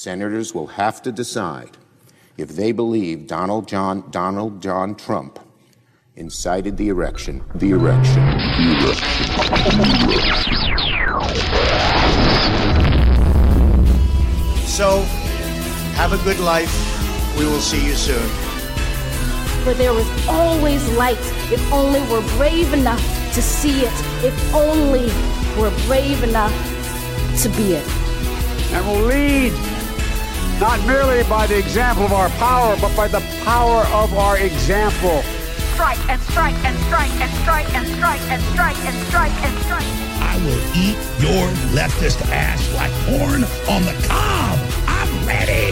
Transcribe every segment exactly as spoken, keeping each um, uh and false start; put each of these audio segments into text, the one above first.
senators will have to decide if they believe Donald John Donald John Trump incited the erection, the erection, the erection. So, have a good life. We will see you soon. For there is always light if only we're brave enough to see it, if only we're brave enough to be it. And will lead not merely by the example of our power, but by the power of our example. Strike and strike and strike and strike and strike and strike and strike and strike. I will eat your leftist ass like corn on the cob. I'm ready.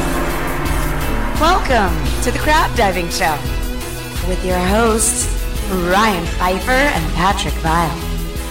Welcome to the Crab Diving Show with your hosts, Ryan Pfeiffer and Patrick Vile.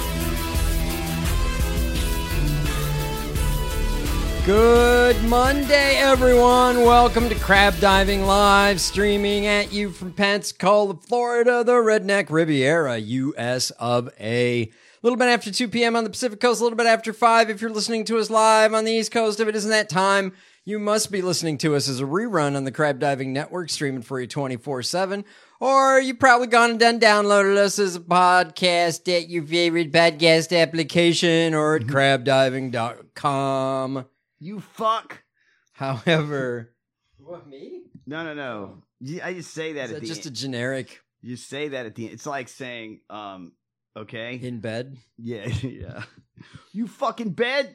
Good Monday, everyone. Welcome to Crab Diving Live, streaming at you from Pensacola, Florida, the Redneck Riviera, U S of A. A little bit after two p.m. on the Pacific Coast, a little bit after five if you're listening to us live on the East Coast. If it isn't that time, you must be listening to us as a rerun on the Crab Diving Network, streaming for you twenty-four seven. Or you've probably gone and done downloaded us as a podcast at your favorite podcast application or at crab diving dot com. You fuck. However, what, me? No, no, no. I just say that Is at that the just end. a generic? You say that at the end. It's like saying, um, okay. In bed? Yeah, yeah. You fucking bed?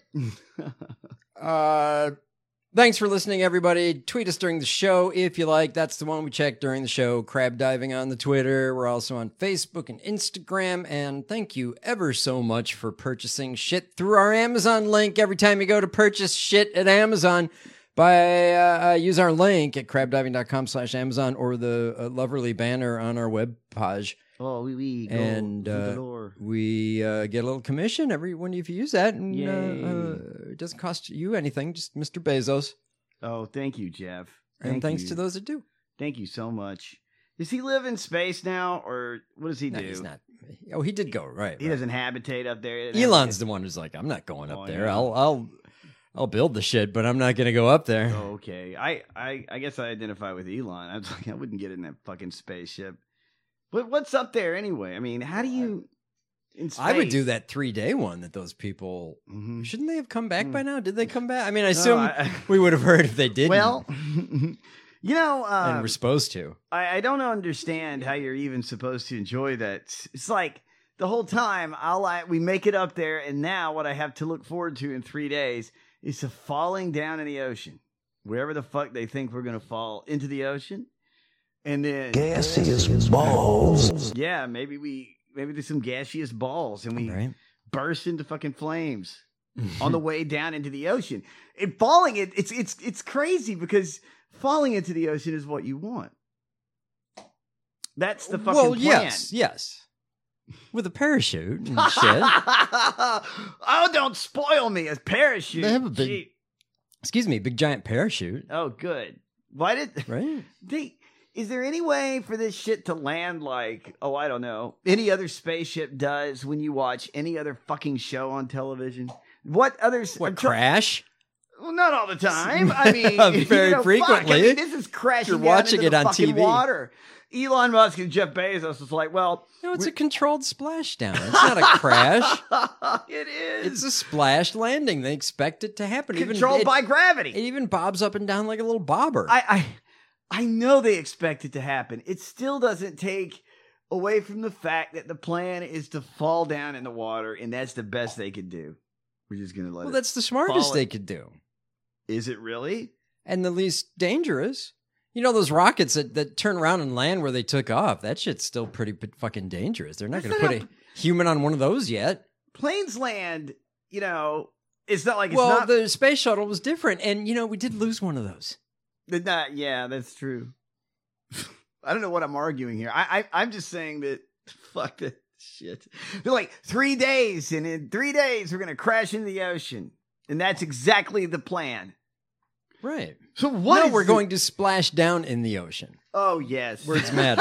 uh, thanks for listening, everybody. Tweet us during the show if you like. That's the one we check during the show. Crab Diving on the Twitter. We're also on Facebook and Instagram. And thank you ever so much for purchasing shit through our Amazon link. Every time you go to purchase shit at Amazon, by uh, uh, use our link at crab diving dot com slash Amazon or the uh, Loverly banner on our web page. Oh, we we go and uh, we uh, get a little commission every when if you use that, and uh, uh, it doesn't cost you anything. Just Mister Bezos. Oh, thank you, Jeff. Thank and thanks you. to those that do. Thank you so much. Does he live in space now, or what does he no, do? He's not. Oh, he did go right. He right. doesn't habitate up there. Elon's the one who's like, I'm not going up oh, there. Yeah. I'll I'll I'll build the shit, but I'm not going to go up there. Oh, okay. I, I I guess I identify with Elon. I was like, I wouldn't get in that fucking spaceship. But what's up there anyway? I mean, how do you? In space? I would do that three day one that those people mm-hmm. shouldn't they have come back mm-hmm. by now? Did they come back? I mean, I assume no, I, we would have heard if they didn't. Well, you know, um, and we're supposed to. I, I don't understand how you're even supposed to enjoy that. It's like the whole time I'll like we make it up there, and now what I have to look forward to in three days is to falling down in the ocean, wherever the fuck they think we're gonna fall into the ocean. And then gaseous balls. Yeah, maybe we maybe there's some gaseous balls and we right. burst into fucking flames on the way down into the ocean. And falling it it's it's it's crazy because falling into the ocean is what you want. That's the fucking well, plan. yes, yes. With a parachute and shit. Oh, don't spoil me. A parachute. They have a big Gee. Excuse me, big giant parachute. Oh, good. Why did right? They Is there any way for this shit to land like, oh, I don't know, any other spaceship does when you watch any other fucking show on television? What others? What, Crash? Well, not all the time. I mean, very you know, frequently. Fuck. I mean, this is crashing You're down watching into it the on fucking T V. Water. Elon Musk and Jeff Bezos is like, well, no, it's a controlled splashdown. It's not a crash. It is. It's a splash landing. They expect it to happen. Controlled even, by it, gravity. It even bobs up and down like a little bobber. I, I, I know they expect it to happen. It still doesn't take away from the fact that the plan is to fall down in the water, and that's the best they could do. We're just gonna let. Well, it that's the smartest fall they in. could do. Is it really? And the least dangerous. You know those rockets that, that turn around and land where they took off? That shit's still pretty fucking dangerous. They're not going to put a human on one of those yet. Planes land, you know, it's not like it's well, not... the space shuttle was different. And, you know, we did lose one of those. Not, yeah, that's true. I don't know what I'm arguing here. I, I, I'm just saying that, fuck that shit. They're like, three days, and in three days, we're going to crash into the ocean. And that's exactly the plan. Right. So what? No, we're the... going to splash down in the ocean. Oh yes, words matter.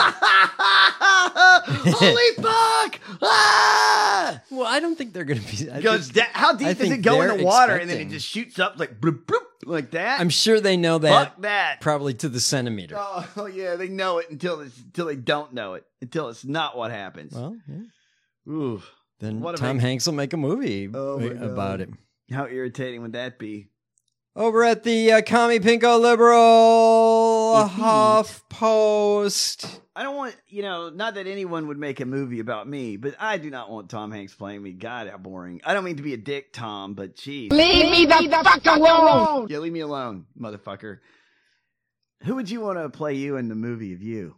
Holy fuck! Ah! Well, I don't think they're going to be. Goes da- how deep I does it go in the water, expecting... and then it just shoots up like bloop bloop? Like that? I'm sure they know that. Fuck that. Probably to the centimeter. Oh, oh yeah, they know it until it's, until they don't know it. Until it's not what happens. Well, yeah. Ooh. Then What Tom a- Hanks will make a movie Oh, my about God. it. How irritating would that be? Over at the uh, Commie Pinko Liberal Huff Post. I don't want, you know, not that anyone would make a movie about me, but I do not want Tom Hanks playing me. God, how boring. I don't mean to be a dick, Tom, but geez. Leave me the fuck alone. Yeah, leave me alone, motherfucker. Who would you want to play you in the movie of you?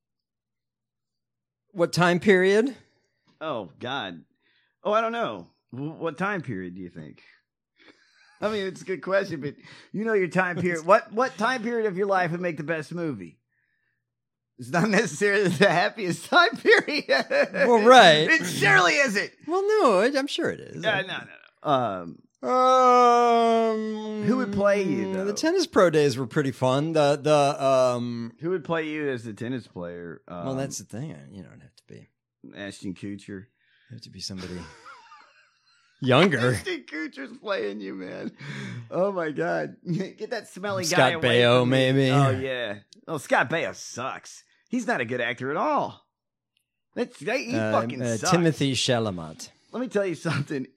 What time period? Oh, God. Oh, I don't know. W- What time period do you think? I mean, it's a good question, but you know your time period. What what time period of your life would make the best movie? It's not necessarily the happiest time period. Well, right. It surely isn't. Well, no, I- I'm sure it is. Uh, no, no, no. Um, Um, Who would play you, though? The tennis pro days were pretty fun. The the um. who would play you as the tennis player? Um, Well, that's the thing. You don't have to be. Ashton Kutcher. You have to be somebody younger. Ashton Kutcher's playing you, man. Oh my God, get that smelly guy Scott away Baio, from me. maybe. Oh yeah. Oh, Scott Baio sucks. He's not a good actor at all. That's that, he Uh, fucking uh, sucks. Timothy Chalamet. Let me tell you something.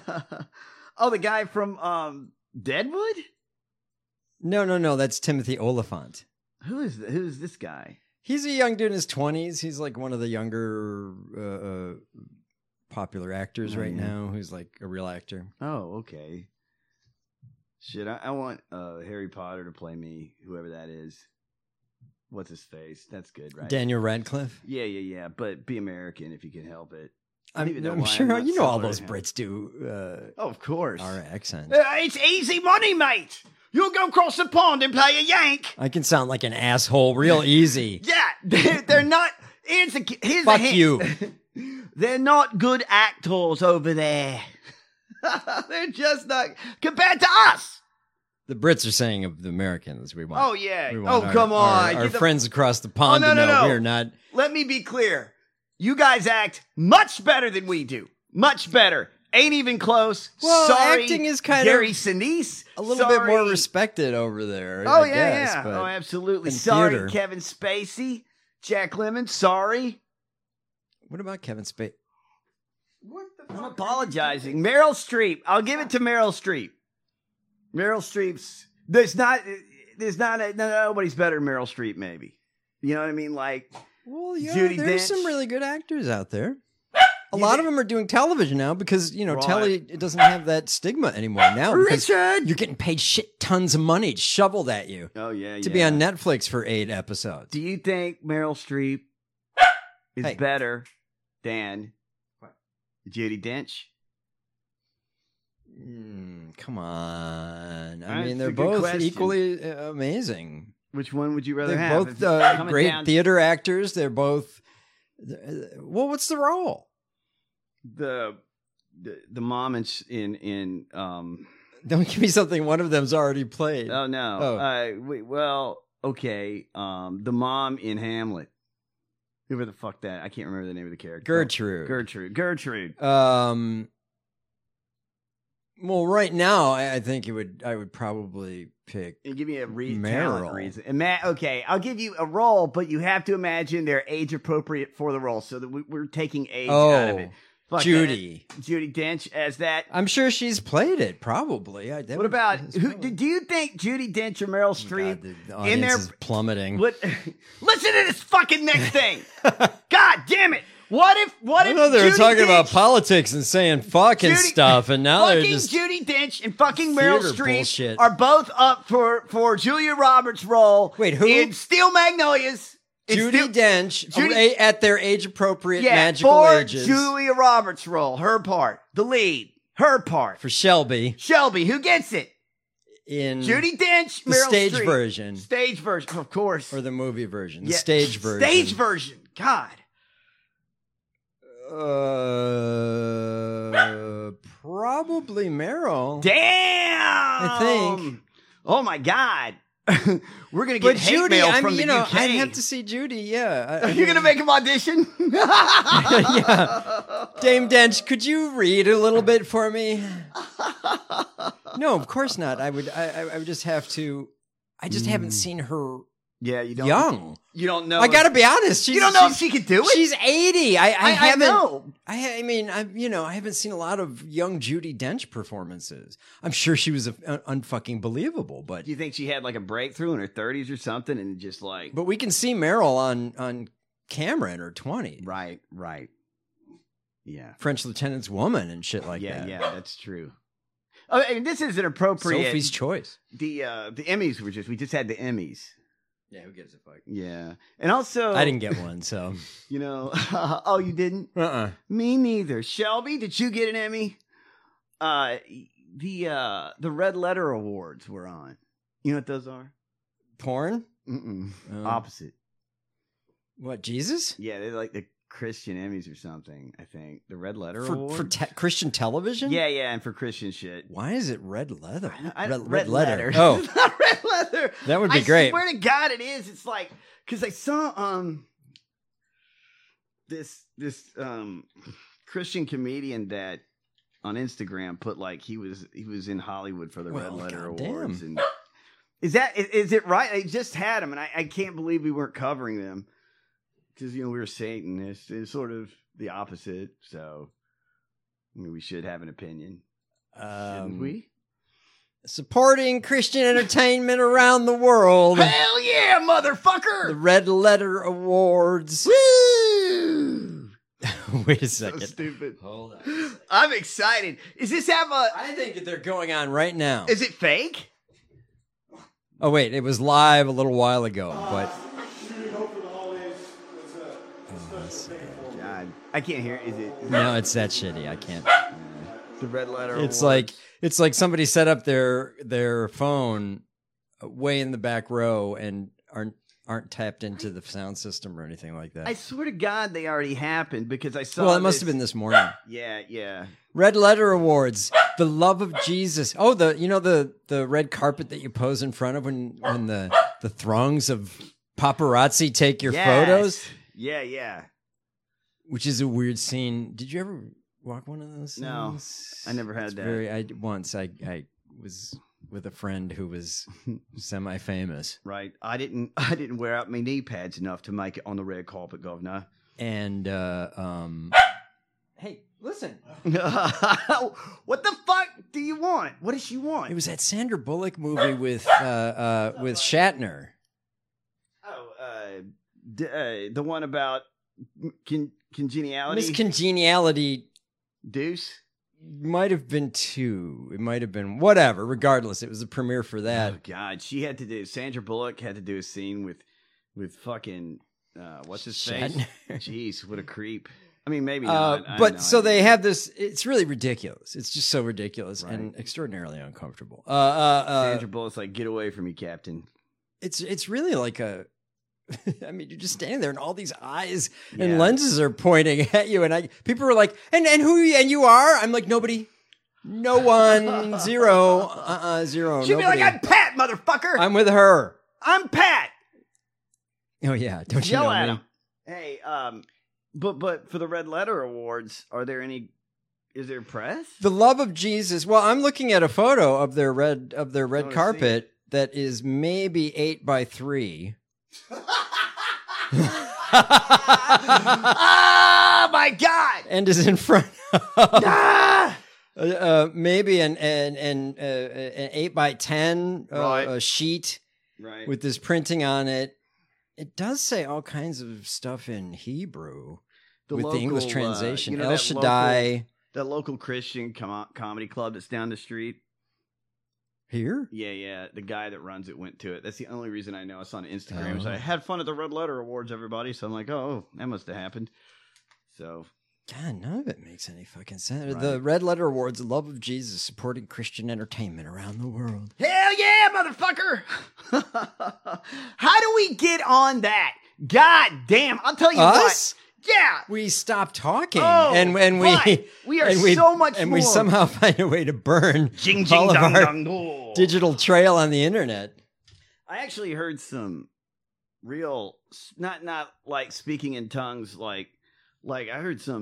Oh, the guy from um, Deadwood. No, no, no. That's Timothy Oliphant. Who is th- who is this guy? He's a young dude in his twenties. He's like one of the younger uh, uh, popular actors Oh, right yeah. now. Who's like a real actor. Oh, okay. Shit, I, I want uh, Harry Potter to play me, whoever that is. What's his face? That's good, right? Daniel Radcliffe. Yeah, yeah, yeah. But be American if you can help it. I I'm, don't even know I'm why sure not you know all similar those to him. Brits do. Uh, Oh, of course. our accent. Uh, it's easy money, mate. You'll go across the pond and play a yank. I can sound like an asshole real easy. Yeah, they're, they're not. Here's a, here's Fuck a hint. you. They're not good actors over there. They're just not compared to us. The Brits are saying of the Americans. We want. Oh, yeah. we Oh, want our- come on. Our, our Get the- friends across the pond Oh, no, to no, know no. we're not. Let me be clear. You guys act much better than we do. Much better. Ain't even close. Well, Sorry, acting is kind Gary of Sinise. a little bit more Sorry. respected over there. Oh, I yeah, guess, yeah. but Oh, absolutely. in Sorry, theater- Kevin Spacey. Jack Lemmon. Sorry. What about Kevin Spacey? I'm apologizing. Meryl Streep. I'll give it to Meryl Streep. Meryl Streep's. There's not. There's not. A, no, nobody's better than Meryl Streep. Maybe. You know what I mean? Like. Well, yeah, Judi there's Dench. some really good actors out there. A You lot think- of them are doing television now because, you know, Right. telly it doesn't have that stigma anymore now. because Richard! You're getting paid shit tons of money shoveled at you Oh yeah. to yeah. be on Netflix for eight episodes. Do you think Meryl Streep is Hey. better than Judi Dench? Mm, come on. I That's mean, a they're good both question. equally uh, amazing. Which one would you rather They're have? both If uh, coming great down- theater actors. They're both. uh, Well, what's the role? The the the mom in s- in in um. Don't give me something one of them's already played. Oh no. Oh. Uh, wait, well, okay. Um, the mom in Hamlet. Whoever the fuck that? I can't remember the name of the character. Gertrude. Gertrude. Gertrude. Um. Well, right now, I, I think it would. I would probably pick. And give me a re- Meryl. talent reason. Ima- okay, I'll give you a role, but you have to imagine they're age appropriate for the role, so that we, we're taking age out of Oh, it. Fuck Judy. that. Judi Dench as that. I'm sure she's played it. Probably. I, that What would- about that's who? probably- Do you think Judi Dench or Meryl Streep God, the, the in audience their is plummeting. what? Listen to this fucking next thing. God damn it! What if? What I if? know they were Judi talking about Dench- politics and saying fucking Judi- stuff, and now they're fucking just Judi Dench and fucking Meryl theater Streep bullshit. are both up for for Julia Roberts' role. Wait, who? in Steel Magnolias? In Judy Steel- Dench Judi- a- at their age appropriate yeah, magical for ages Julia Roberts' role, her part, the lead, her part. for Shelby Shelby, who gets it? in Judy Dench, the Meryl stage Streep. version Stage version, of course. or the movie version, the Yeah, stage version. Stage version. God. Uh, probably Meryl. Damn. I think. Oh my God. We're gonna get But hate Judy, mail I from mean, the you know, U K. I'd have to see Judy. Yeah, I- I You're gonna mean- make him audition? yeah. Dame Dench, could you read a little bit for me? No, of course not. I would. I, I would just have to. I just mm. haven't seen her. Yeah, you don't. Young. You don't know. I got to be honest. She's, you don't know if she could do it. She's eighty. I, I, I haven't. I know. I, I mean, I you know, I haven't seen a lot of young Judi Dench performances. I'm sure she was a, un, unfucking believable, but do you think she had like a breakthrough in her thirties or something, and just like? But we can see Meryl on on camera in her twenties. Right. Right. Yeah. French Lieutenant's Woman and shit like yeah, that. Yeah, that's true. Oh, I mean, this is an appropriate. Sophie's Choice. The uh, the Emmys were just we just had the Emmys. Yeah, who gives a fuck? Yeah, and also I didn't get one, so you know. Oh, you didn't? Uh uh-uh. uh. Me neither. Shelby, did you get an Emmy? Uh, the uh the Red Letter Awards were on. You know what those are? Porn. Mm-mm. Um, Opposite. What, Jesus? Yeah, they're like the Christian Emmys or something, I think. The Red Letter for, Awards? For te- Christian television? Yeah, yeah, and for Christian shit. Why is it red leather? I, I, red, red, red leather. leather. Oh. It's not red leather. That would be I great. I swear to God it is. It's like, because I saw um this this um Christian comedian that on Instagram put like he was he was in Hollywood for the well, Red Letter God Awards. Damn. And is that is, is it right? I just had them, and I, I can't believe we weren't covering them. Because, you know, we were Satanists. It's sort of the opposite. So, I mean, we should have an opinion. Um, Shouldn't we? Supporting Christian entertainment around the world. Hell yeah, motherfucker! The Red Letter Awards. Woo! Wait a second. So stupid. Hold on. A second. I'm excited. Is this have a... I think that they're going on right now. Is it fake? Oh, wait. It was live a little while ago, but... God, I can't hear. Is it? No, it's that shitty. I can't. The Red Letter. It's Awards. like it's like somebody set up their their phone way in the back row and aren't aren't tapped into the sound system or anything like that. I swear to God, they already happened because I saw. Well, it must this. have been this morning. Yeah, yeah. Red Letter Awards, the love of Jesus. Oh, the you know the the red carpet that you pose in front of when when the the throngs of paparazzi take your yes. photos. Yeah, yeah. Which is a weird scene. Did you ever walk one of those? No, things? I never had it's that. Very. I once I I was with a friend who was semi-famous. Right. I didn't. I didn't wear out my knee pads enough to make it on the red carpet, Governor. And uh, um. Hey, listen. What the fuck do you want? What does she want? It was that Sandra Bullock movie with uh, uh with Shatner. Oh, uh, d- uh the one about con- congeniality. Miss Congeniality. Deuce. Might have been two. It might have been whatever. Regardless, it was the premiere for that. Oh God, she had to do. Sandra Bullock had to do a scene with, with fucking uh, what's his Shatner. face? Jeez, what a creep. I mean, maybe Uh, not. I but know, so I they have this. It's really ridiculous. It's just so ridiculous Right. and extraordinarily uncomfortable. Uh, uh, uh, Sandra Bullock's like, get away from me, Captain. It's it's really like a. I mean, you're just standing there, and all these eyes and Yeah. lenses are pointing at you, and I people were like, and and who and you are? I'm like nobody, no one, zero, uh, uh zero. She'd nobody. be like, I'm Pat, motherfucker. I'm with her. I'm Pat. Oh yeah, don't you Yell know at me? him. Hey, um, but but for the Red Letter Awards, are there any? Is there press? The love of Jesus. Well, I'm looking at a photo of their red of their red wanna carpet that is maybe eight by three. Oh my God! And is in front of Ah! uh, uh, maybe an an an, uh, an eight by ten uh, Right. a sheet Right. with this printing on it. It does say all kinds of stuff in Hebrew The with the English local, uh, translation. you know El that Shaddai. local- That local Christian com- comedy club that's down the street. Here? Yeah, yeah. The guy that runs it went to it. That's the only reason I know. I saw on Instagram. Oh. So I had fun at the Red Letter Awards, everybody. So I'm like, oh, that must have happened. So God, none of it makes any fucking sense. Right. The Red Letter Awards, the love of Jesus, supporting Christian entertainment around the world. hell yeah, motherfucker! How do we get on that? God damn! I'll tell you Us? what. Yeah, We stop talking, Oh, and and we but we are and we, so much and more. we somehow find a way to burn Jing, all jing, of dong, our dong, dong. digital trail on the internet. I actually heard some real, not not like speaking in tongues, like like I heard some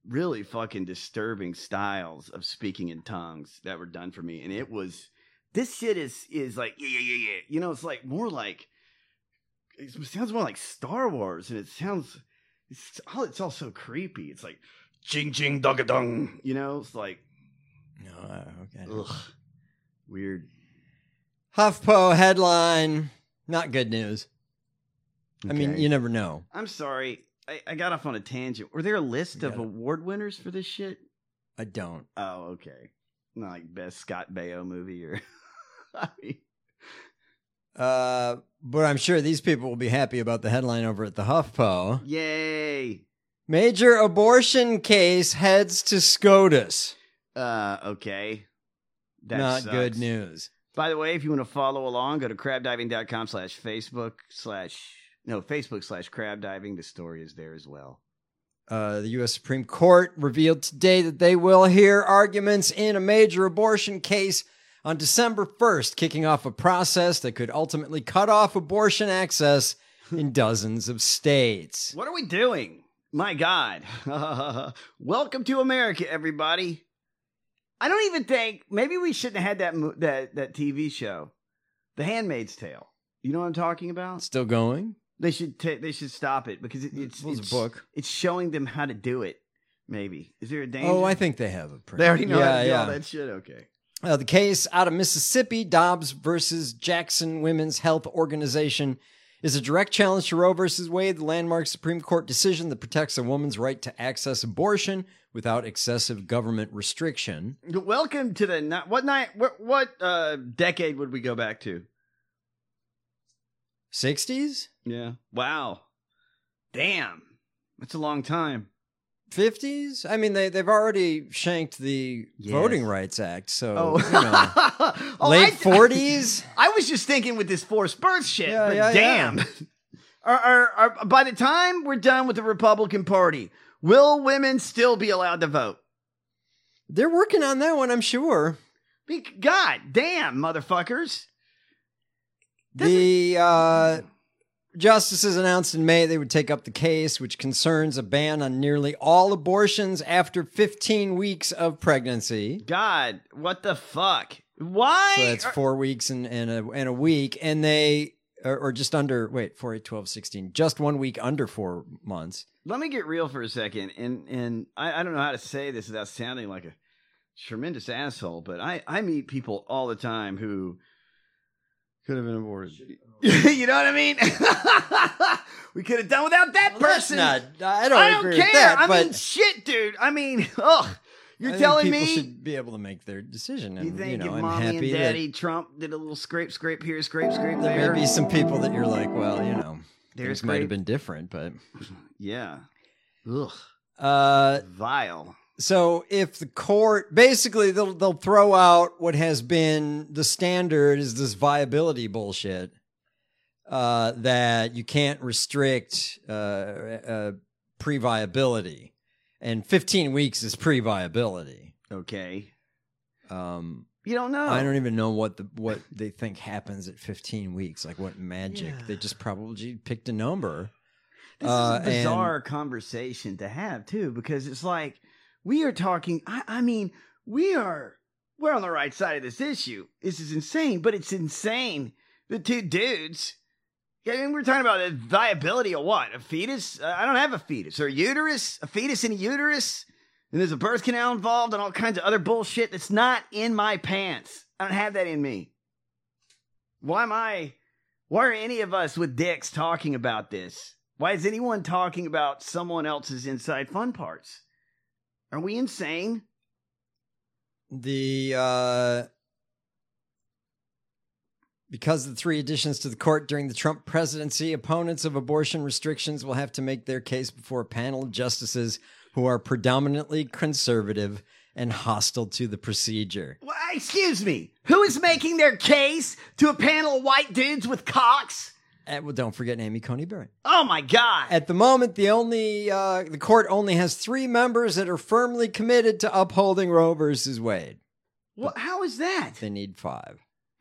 really fucking disturbing styles of speaking in tongues that were done for me. And it was, this shit is, is like, yeah, yeah, yeah, yeah. You know, it's like more like, it sounds more like Star Wars. And it sounds, it's all, it's all so creepy. It's like, ching, ching, dug a dung. You know, it's like, no, uh, okay. Ugh, weird. HuffPo headline, not good news. I mean, Okay. you never know. I'm sorry. I, I got off on a tangent. Were there a list of got it. award winners for this shit? I don't. Oh, okay. Not like best Scott Baio movie or. I mean, Uh, but I'm sure these people will be happy about the headline over at the HuffPo. yay. Major abortion case heads to SCOTUS. Uh, okay. That Not sucks. good news. By the way, if you want to follow along, go to crabdiving.com slash Facebook slash, no, Facebook slash crabdiving. The story is there as well. Uh, the U S Supreme Court revealed today that they will hear arguments in a major abortion case on December first, kicking off a process that could ultimately cut off abortion access in dozens of states. What are we doing? My God. Welcome to America, everybody. I don't even think, maybe we shouldn't have had that mo- that that T V show, The Handmaid's Tale. You know what I'm talking about? Still going? They should ta- they should stop it because it, it's It was a it's, book. It's showing them how to do it. Maybe is there a danger? Oh, I think they have a pretty. they already know yeah, how to do yeah. all that shit. Okay. Uh, the case out of Mississippi, Dobbs versus Jackson Women's Health Organization, is a direct challenge to Roe versus Wade, the landmark Supreme Court decision that protects a woman's right to access abortion without excessive government restriction. Welcome to the ni- what night? What, what uh, decade would we go back to? sixties? Yeah. Wow. Damn. That's a long time. fifties? I mean, they, they've already shanked the Yes. Voting Rights Act, so, Oh, you know. Oh, Late I- forties? I was just thinking with this forced birth shit. Yeah, but yeah, damn. yeah. Are, are, are, by the time we're done with the Republican Party, will women still be allowed to vote? They're working on that one, I'm sure. Be- God damn, motherfuckers. The uh, justices announced in May they would take up the case, which concerns a ban on nearly all abortions after fifteen weeks of pregnancy. God, what the fuck? Why? So that's are- four weeks and, and, a, and a week. And they, or, or just under, wait, four, eight, twelve, sixteen, just one week under four months. Let me get real for a second, and and I, I don't know how to say this without sounding like a tremendous asshole, but I, I meet people all the time who could have been aborted. You know what I mean? We could have done without that Well, that's person. not- I don't I don't agree care. with that, I but- mean, shit, dude. I mean, ugh. You're I think telling people me should be able to make their decision. And, you think you know, if I'm mommy happy and daddy that Trump did a little scrape, scrape here, scrape, scrape there there. may be some people that you're like, well, you know, There's things might have great- been different, but Yeah. Ugh. uh, Vile. so if the court basically they'll they'll throw out what has been the standard is this viability bullshit uh, that you can't restrict uh, uh, pre-viability, and fifteen weeks is pre-viability. Okay. Um, You don't know. I don't even know what the what they think happens at fifteen weeks. Like what magic? Yeah. They just probably picked a number. This Uh, is a and- bizarre conversation to have too, because it's like we are talking. I, I mean, we are we're on the right side of this issue. This is insane, but it's insane. The two dudes. I mean, we're talking about the viability of what? A fetus? Uh, I don't have a fetus or a uterus. A fetus in a uterus, and there's a birth canal involved, and all kinds of other bullshit that's not in my pants. I don't have that in me. Why am I? Why are any of us with dicks talking about this? Why is anyone talking about someone else's inside fun parts? Are we insane? The uh, because of the three additions to the court during the Trump presidency, opponents of abortion restrictions will have to make their case before a panel of justices who are predominantly conservative and hostile to the procedure. Well, excuse me. Who is making their case to a panel of white dudes with cocks? Uh, well, don't forget Amy Coney Barrett. Oh my God. At the moment, the only uh, the court only has three members that are firmly committed to upholding Roe versus Wade. Well, how is that? They need five.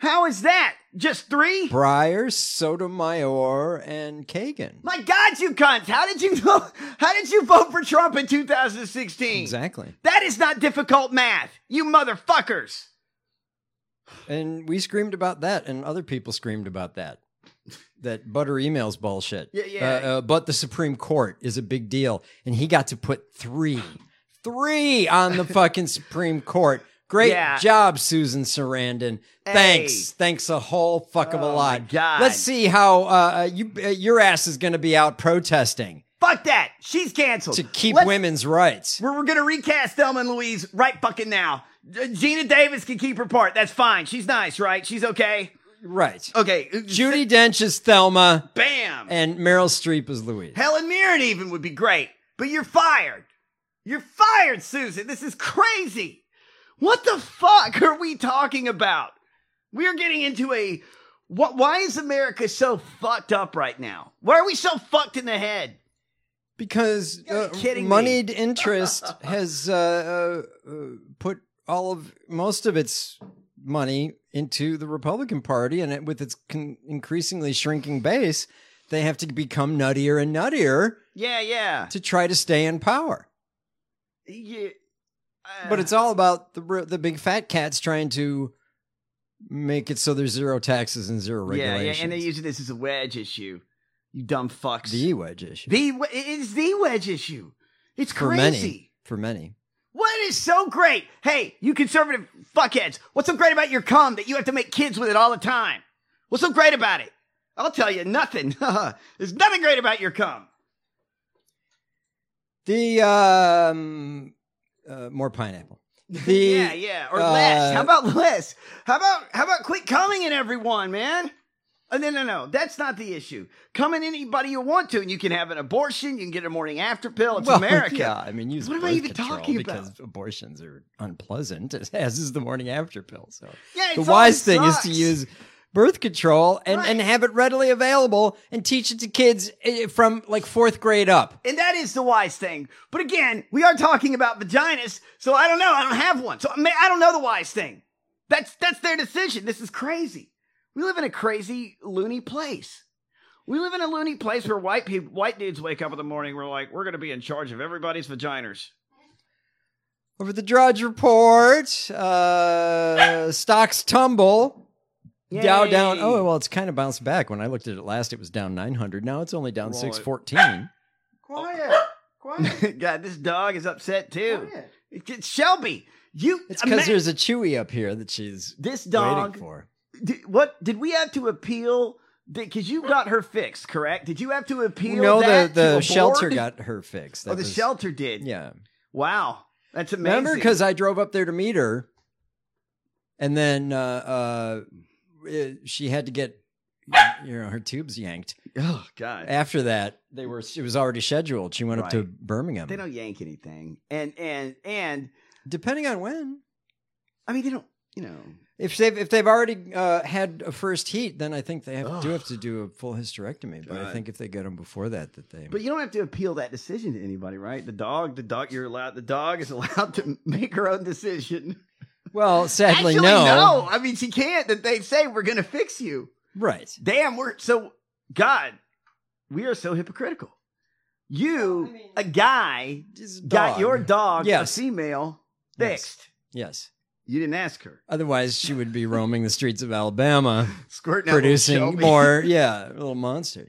How is that? Just three? Breyer, Sotomayor, and Kagan. My God, you cunts! How did you vote? How did you vote for Trump in two thousand sixteen? Exactly. That is not difficult math, you motherfuckers. And we screamed about that, and other people screamed about that. That butter emails bullshit. Yeah, yeah. Uh, uh, but the Supreme Court is a big deal, and he got to put three, three on the fucking Supreme Court. Great Yeah. job, Susan Sarandon. Thanks, Hey. thanks a whole fuck of a Oh, lot. my God. Let's see how uh, you uh, your ass is going to be out protesting Fuck that. She's canceled. to keep Let's- women's rights. We're, we're going to recast Thelma and Louise right fucking now. Uh, Gina Davis can keep her part. That's fine. She's nice, right? She's okay? Right. Okay. Judy Dench is Thelma, Bam. and Meryl Streep is Louise. Helen Mirren even would be great. But you're fired. You're fired, Susan. This is crazy. What the fuck are we talking about? We are getting into a... What? Why is America so fucked up right now? Why are we so fucked in the head? Because You're uh, kidding me. moneyed interest has uh, uh, uh, put all of most of its money into the Republican Party, and it, with its con- increasingly shrinking base, they have to become nuttier and nuttier Yeah, yeah. to try to stay in power. Yeah. Uh, But it's all about the r- the big fat cats trying to make it so there's zero taxes and zero yeah, regulations. yeah, and they're using this as a wedge issue. You dumb fucks. the wedge issue The we- it is the wedge issue. It's for crazy. many. For many. What is so great? Hey, you conservative fuckheads, what's so great about your cum that you have to make kids with it all the time? What's so great about it? I'll tell you, nothing. There's nothing great about your cum. The um, uh, more pineapple. The yeah, yeah, or uh, less. How about less? How about how about quit coming in everyone, man? Oh, no, no, no. That's not the issue. Come in anybody you want to, and you can have an abortion. You can get a morning after pill. It's well, America. Yeah, I mean, use What am I birth even control talking because about? abortions are unpleasant, as is the morning after pill. So Yeah, the it's wise always thing is sucks. to use birth control and, Right. and have it readily available and teach it to kids eh, from like fourth grade up. And that is the wise thing. But again, we are talking about vaginas, so I don't know. I don't have one. So I mean, I don't know the wise thing. That's that's their decision. This is crazy. We live in a crazy, loony place. We live in a loony place where white people, white dudes wake up in the morning, we're like, we're going to be in charge of everybody's vaginas. Over the Drudge Report, uh, stocks tumble. Dow down. Yay. Oh, well, it's kind of bounced back. When I looked at it last, it was down nine hundred. Now it's only down Right. six fourteen. Quiet. Quiet. God, this dog is upset too. It's Shelby. You. It's because ima- there's a Chewy up here that she's this dog. waiting for. Did, what did we have to appeal? Because you got her fixed, correct? Did you have to appeal? No, that the, to the a shelter board? got her fixed. Oh, That the was- shelter did. Yeah. Wow, that's amazing. Remember, because I drove up there to meet her, and then uh, uh, it- she had to get you know her tubes yanked. Oh God. After that, they were she was already scheduled. She went up to Right. Birmingham. They don't yank anything, and and and Depending on when. I mean they don't. You know. If they've if they've already uh, had a first heat, then I think they have, do have to do a full hysterectomy. But I God. think if they get them before that, that they. But you don't have to appeal that decision to anybody, right? The dog, the dog, you're allowed. The dog is allowed to make her own decision. Well, sadly, Actually, no. no. I mean, she can't. That they say we're going to fix you. Right. Damn, we're so God. We are so hypocritical. You, a guy, Just a got dog. your dog, Yes. a female, Yes. fixed. Yes. You didn't ask her. Otherwise, she would be roaming the streets of Alabama, Squirting out little producing Shelby. more, yeah, little monsters.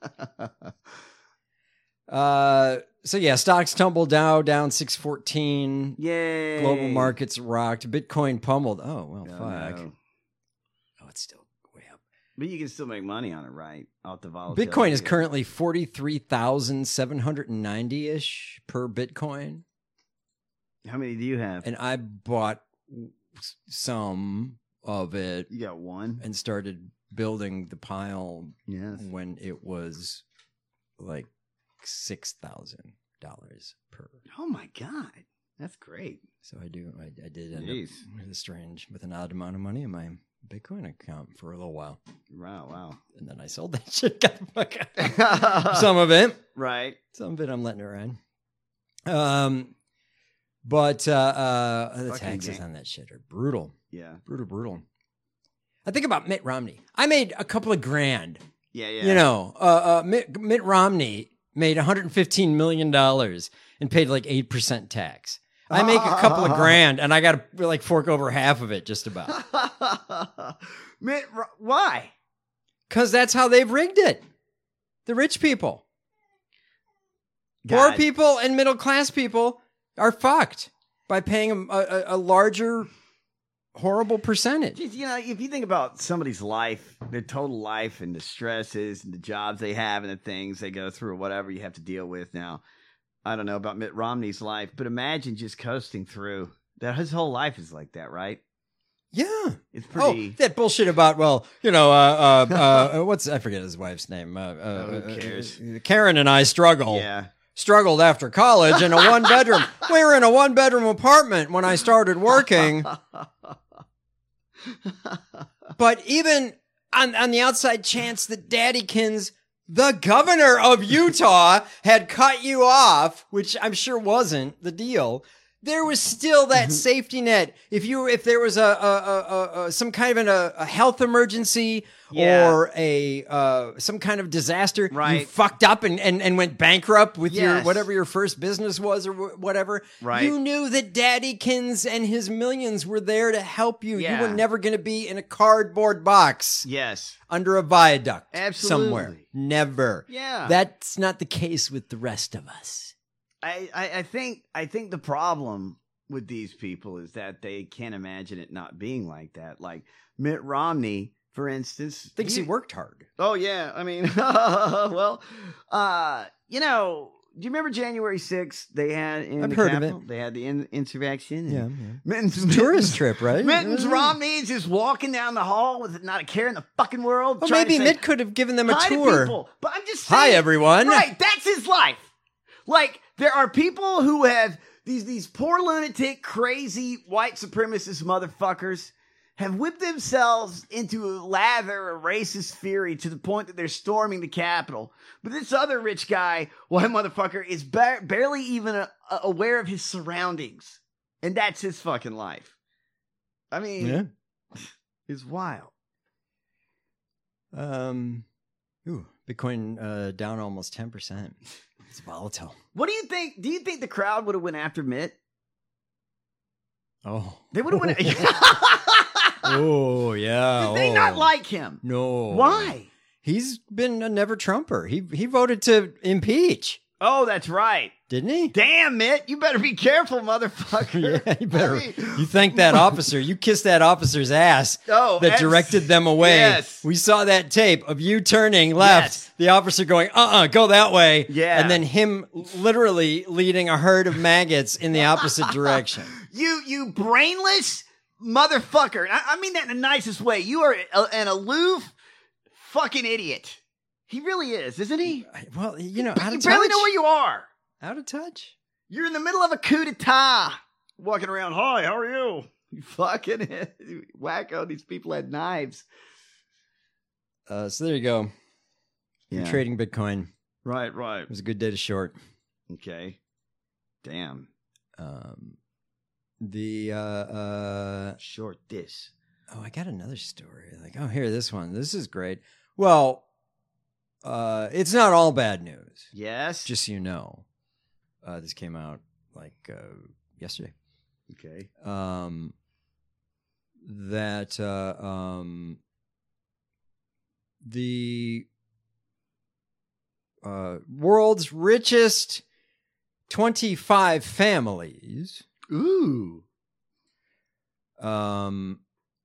Uh, so yeah, stocks tumbled down, down six fourteen. Yay. Global markets rocked. Bitcoin pummeled. Oh well, Oh, fuck. no. Oh, it's still way up. But you can still make money on it, right? Off the volatility. Bitcoin is currently forty three thousand seven hundred and ninety ish per Bitcoin, How many do you have? and I bought some of it You got one. and started building the pile Yes. when it was like six thousand dollars per. Oh my God, that's great. So I do. I, I did end Jeez. up with a strange, with an odd amount of money in my Bitcoin account for a little while, Wow, wow. and then I sold that shit. Got the fuck out. Some of it, Right. some of it, I'm letting it ride. Um, but uh, uh, the Fucking taxes gang. on that shit are brutal, Yeah. brutal, brutal. I think about Mitt Romney. I made a couple of grand. Yeah, yeah. You know, uh, uh, Mitt, Mitt Romney made one hundred fifteen million dollars and paid like eight percent tax. I make a couple of grand and I got to like fork over half of it just about. Mitt, why? Because that's how they've rigged it. The rich people. God. Poor people and middle class people are fucked by paying a, a, a larger, horrible percentage. You know, if you think about somebody's life, their total life and the stresses and the jobs they have and the things they go through or whatever you have to deal with now. I don't know about Mitt Romney's life, but imagine just coasting through. That his whole life is like that, right? Yeah. It's pretty... Oh, that bullshit about, well, you know, uh, uh, uh, what's, I forget his wife's name. Uh, uh, oh, who cares? Uh, Karen and I struggle. Yeah. Struggled after college in a one bedroom. We were in a one bedroom apartment when I started working. But even on, on the outside chance that Daddykins, the governor of Utah, had cut you off, which I'm sure wasn't the deal, there was still that safety net. If you, if there was a, a, a, a some kind of an, a, a health emergency yeah. or a uh, some kind of disaster, right. you fucked up and, and, and went bankrupt with yes. your whatever your first business was or whatever. Right. You knew that Daddykins and his millions were there to help you. Yeah. You were never going to be in a cardboard box. Yes. Under a viaduct. Absolutely. Somewhere. Never. Yeah. That's not the case with the rest of us. I, I, I think I think the problem with these people is that they can't imagine it not being like that. Like Mitt Romney, for instance, thinks he, he worked hard. Oh yeah, I mean, well, uh, you know, do you remember January sixth? They had in I've the heard Capitol, of it. They had the in- insurrection. Yeah, yeah. Mittens, It's a tourist trip, right? Mittens yeah. Romney is just walking down the hall with not a care in the fucking world. Well, trying maybe to say, Mitt could have given them a hi tour. To people. But I'm just saying, hi everyone. Right, that's his life. Like, there are people who have these these poor lunatic, crazy white supremacist motherfuckers have whipped themselves into a lather of racist fury to the point that they're storming the Capitol. But this other rich guy, white motherfucker, is ba- barely even a, a aware of his surroundings. And that's his fucking life. I mean, yeah. It's wild. Um, ooh, Bitcoin uh, down almost ten percent. It's volatile. What do you think? Do you think the crowd would have went after Mitt? Oh. They would have went... Oh, yeah. Did they oh. not like him? No. Why? He's been a never Trumper. He he voted to impeach. Oh, that's right. Didn't he? Damn, Mitt. You better be careful, motherfucker. Yeah, you better. I mean, you thank that officer. You kissed that officer's ass oh, that directed them away. Yes. We saw that tape of you turning left, yes. the officer going, uh-uh, go that way. Yeah. And then him literally leading a herd of maggots in the opposite direction. You, you brainless motherfucker. I, I mean that in the nicest way. You are a, an aloof fucking idiot. He really is, isn't he? Well, you know, out you of barely touch. know where you are. Out of touch. You're in the middle of a coup d'etat. Walking around, hi, how are you? You fucking wacko. These people had knives. Uh, so there you go. Yeah. You're trading Bitcoin. Right, right. It was a good day to short. Okay. Damn. Um, the, uh, uh, short this. Oh, I got another story. Like, oh, here, this one. This is great. Well, uh, it's not all bad news. Yes. Just so you know. Uh, this came out like uh, yesterday. Okay. Um, that uh, um, the uh, world's richest twenty-five families. Ooh. Um,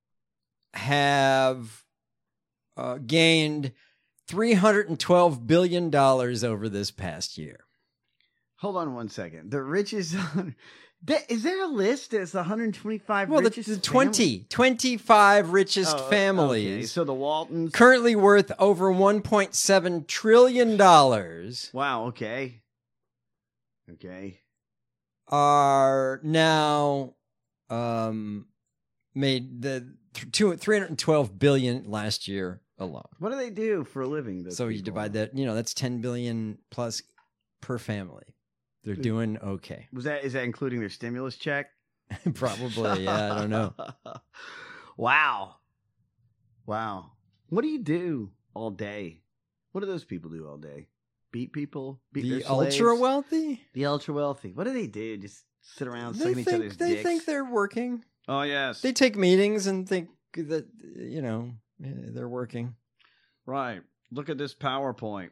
have uh, gained three hundred twelve billion dollars over this past year. Hold on one second. The richest... Is there a list that's one hundred twenty-five well, richest the, the twenty, twenty-five richest oh, families. Okay. So the Waltons... Currently worth over one point seven trillion dollars. Wow, okay. Okay. Are now um, made the two, three hundred twelve billion dollars last year alone. What do they do for a living? So you divide that, you know, that's ten billion dollars plus per family. They're doing okay. Was that is that including their stimulus check? Probably, yeah. I don't know. Wow. Wow. What do you do all day? What do those people do all day? Beat people? Beat The their slaves? ultra wealthy? The ultra wealthy. What do they do? Just sit around They sucking each think, other's they dicks? think they're working. Oh, yes. They take meetings and think that, you know, they're working. Right. Look at this PowerPoint.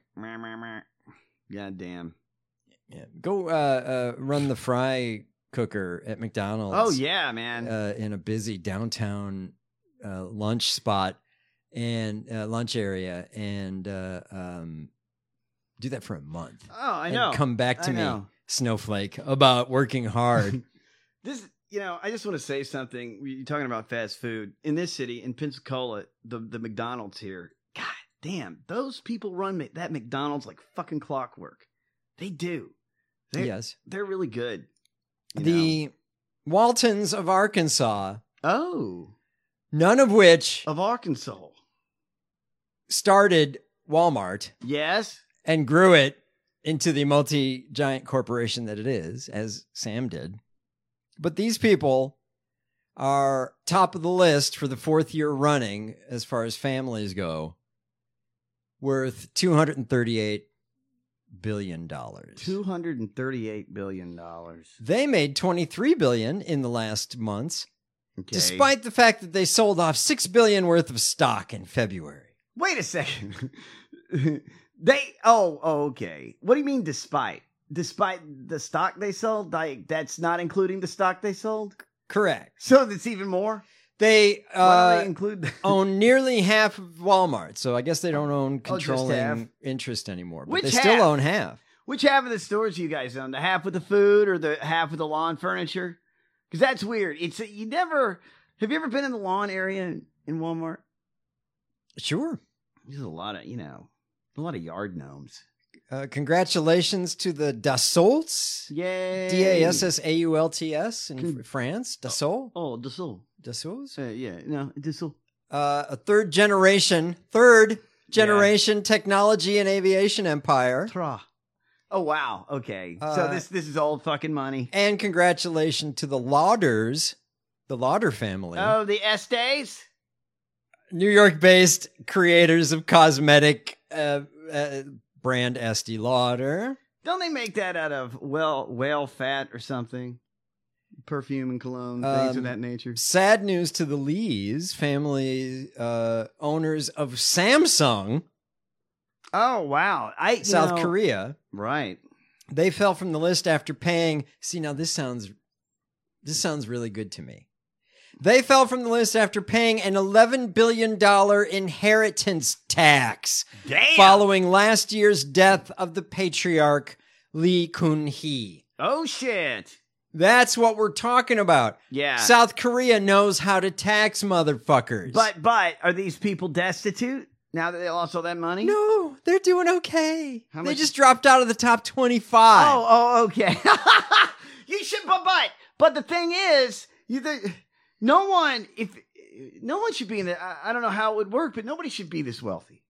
God damn. Yeah. Go uh, uh, run the fry cooker at McDonald's. Oh, yeah, man. Uh, in a busy downtown uh, lunch spot and uh, lunch area and uh, um, do that for a month. Oh, I and know. Come back to I me, know. Snowflake, about working hard. This, you know, I just want to say something. You're talking about fast food. In this city, in Pensacola, the, the McDonald's here, God damn, those people run ma- that McDonald's like fucking clockwork. They do. They're, Yes. They're really good. you The know. Waltons of Arkansas, Oh, none of which of Arkansas. started Walmart Yes. and grew it into the multi-giant corporation that it is, as Sam did. But these people are top of the list for the fourth year running as far as families go, worth two hundred thirty-eight billion dollars. two hundred thirty-eight billion dollars. They made twenty-three billion dollars in the last months, Okay. despite the fact that they sold off six billion dollars worth of stock in February. Wait a second. they, oh, oh, okay. What do you mean despite? Despite the stock they sold? Like, that's not including the stock they sold? Correct. So that's even more? They, Why uh, do they include that? own nearly half of Walmart, so I guess they don't own Oh, just controlling half? interest anymore. But Which they half? still own half. Which half of the stores do you guys own? The half with the food or the half with the lawn furniture? Because that's weird. It's you never. Have you ever been in the lawn area in, in Walmart? Sure. There's a lot of you know, a lot of yard gnomes. Uh, congratulations to the Dassaults. Yay! D A S S A U L T S in Fr- France. Dassault. Oh, Dassault. Dassaults. Uh, yeah, no, Dassault. Uh, a third generation, third generation technology and aviation empire. Tra. Oh wow. Okay. so Uh, this this is old fucking money. And congratulations to the Lauders, the Lauder family. Oh, the Estes. New York-based creators of cosmetic uh, uh, brand Estee Lauder. Don't they make that out of well whale fat or something? Perfume and cologne, things of Um, that nature. Sad news to the Lees, family uh, owners of Samsung, Oh wow. I you South know- Korea. Right. They fell from the list after paying. See, now this sounds this sounds really good to me. They fell from the list after paying an eleven billion dollars inheritance tax Damn. following last year's death of the patriarch Lee Kun-hee. Oh shit. That's what we're talking about. Yeah. South Korea knows how to tax motherfuckers. But but are these people destitute now that they lost all that money? no, they're doing okay. How they much- just dropped out of the top twenty-five. Oh, oh, okay. You should, but but but the thing is, you the, no one if no one should be in the. I, I don't know how it would work, but nobody should be this wealthy.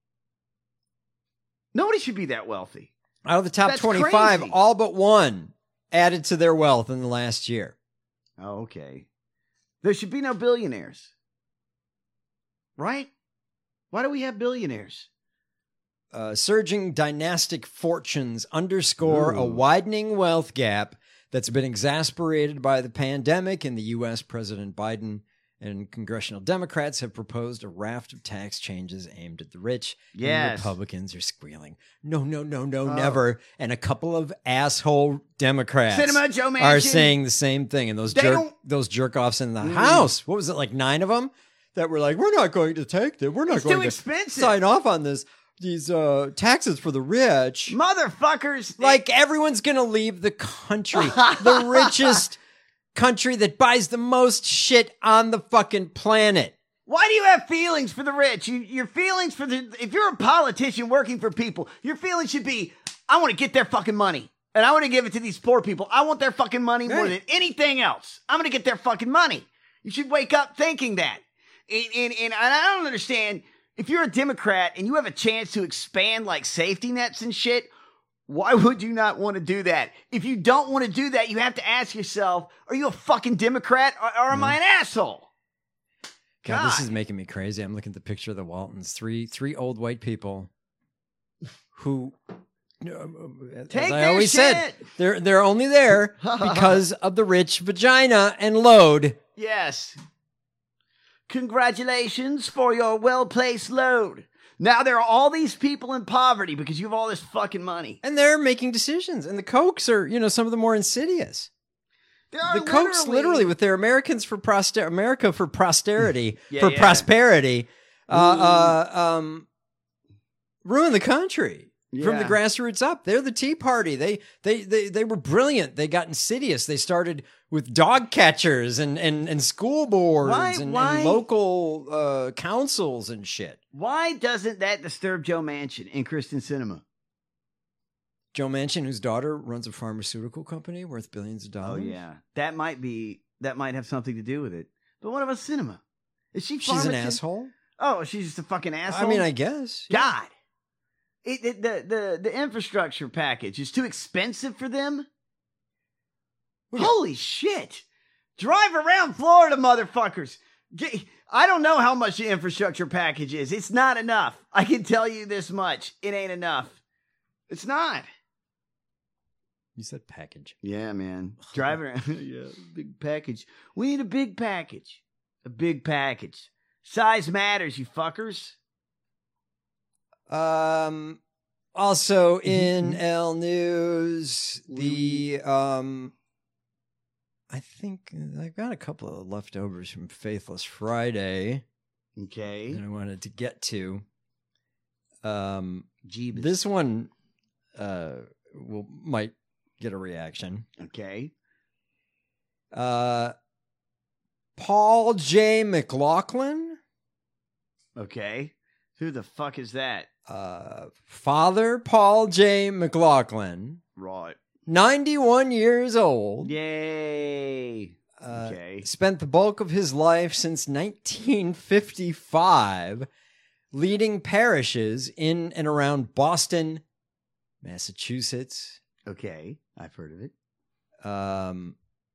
Nobody should be that wealthy. Out of the top That's twenty-five, crazy. all but one added to their wealth in the last year. Oh, okay. There should be no billionaires, right? Why do we have billionaires? Uh, surging dynastic fortunes underscore a Ooh. widening wealth gap that's been exacerbated by the pandemic. In the U S, President Biden and congressional Democrats have proposed a raft of tax changes aimed at the rich. And Yes. Republicans are squealing, no, no, no, no, Oh. never. And a couple of asshole Democrats Cinema Joe Manchin. are saying the same thing. And those They jerk, don't- those jerk offs in the Mm. House, what was it, like nine of them that were like, we're not going to take them. We're not It's going too to expensive. sign off on this. These uh, taxes for the rich. Motherfuckers. Like everyone's going to leave the country. The richest country that buys the most shit on the fucking planet. Why do you have feelings for the rich? You, your feelings for the, if you're a politician working for people, your feelings should be, I want to get their fucking money. And I want to give it to these poor people. I want their fucking money more Right. than anything else. I'm going to get their fucking money. You should wake up thinking that. And, and, and I don't understand, if you're a Democrat and you have a chance to expand like safety nets and shit, why would you not want to do that? If you don't want to do that, you have to ask yourself, are you a fucking Democrat or, or am I an asshole? God, this God. is making me crazy. I'm looking at the picture of the Waltons. Three three old white people who, as Take I their always said, shit. they're they're only there because of the rich vagina and load. Yes. Congratulations for your well-placed load. Now there are all these people in poverty because you have all this fucking money. And they're making decisions. And the Kochs are, you know, some of the more insidious. There are The Kochs literally, literally with their Americans for poster America for posterity, Yeah, for yeah. prosperity, uh, uh, um, ruin the country. From the Yeah. grassroots up. They're the Tea Party. They they they they were brilliant. They got insidious. They started with dog catchers and and, and school boards Why- and, why- and local uh, councils and shit. Why doesn't that disturb Joe Manchin in Kristen Cinema? Joe Manchin, whose daughter runs a pharmaceutical company worth billions of Oh dollars. yeah, that might be that might have something to do with it. But what about Cinema? Is she? She's an pharmacist? asshole. Oh, she's just a fucking asshole. I mean, I guess. God, it, it, the the the infrastructure package is too expensive for them. Holy shit! Drive around Florida, motherfuckers. Get, I don't know how much the infrastructure package is. It's not enough. I can tell you this much. It ain't enough. It's not. You said package. Yeah, man. Drive around. Yeah, big package. We need a big package. A big package. Size matters, you fuckers. Um. Also in L News, the um. I think I've got a couple of leftovers from Faithless Friday. Okay. That I wanted to get to. Um, Jeebus. This one uh, will might get a reaction. Okay. Uh, Paul J. McLaughlin. Okay. Who the fuck is that? Uh, Father Paul J. McLaughlin. Right. ninety-one years old. Yay. Uh, Okay. Spent the bulk of his life since nineteen fifty-five leading parishes in and around Boston, Massachusetts. Okay. I've heard of it. Um,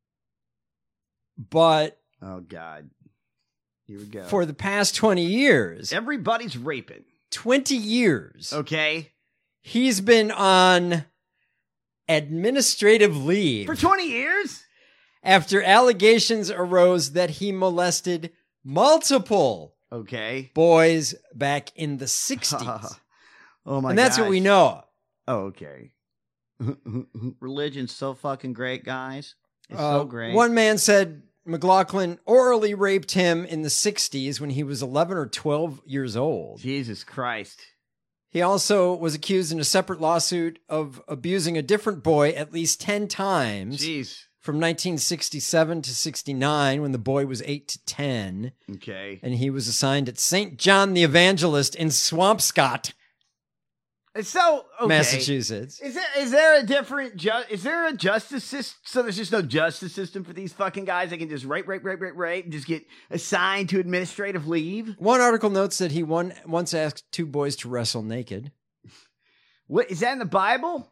but Oh, God. Here we go. for the past twenty years, Everybody's raping. twenty years, Okay. he's been on administrative leave For twenty years? after allegations arose that he molested multiple Okay. boys back in the sixties. Oh, my God. And that's what we know. Oh, okay. Religion's so fucking great, guys. It's Uh, so great. One man said McLaughlin orally raped him in the sixties when he was eleven or twelve years old. Jesus Christ. He also was accused in a separate lawsuit of abusing a different boy at least ten times Jeez. from nineteen sixty-seven to sixty-nine when the boy was eight to ten. Okay. And he was assigned at Saint John the Evangelist in Swampscott, So, okay. Massachusetts. Is there is there a different ju- is there a justice system? So there's just no justice system for these fucking guys. They can just rape, rape, rape, rape, rape, and just get assigned to administrative leave. One article notes that he one, once asked two boys to wrestle naked. What is that in the Bible?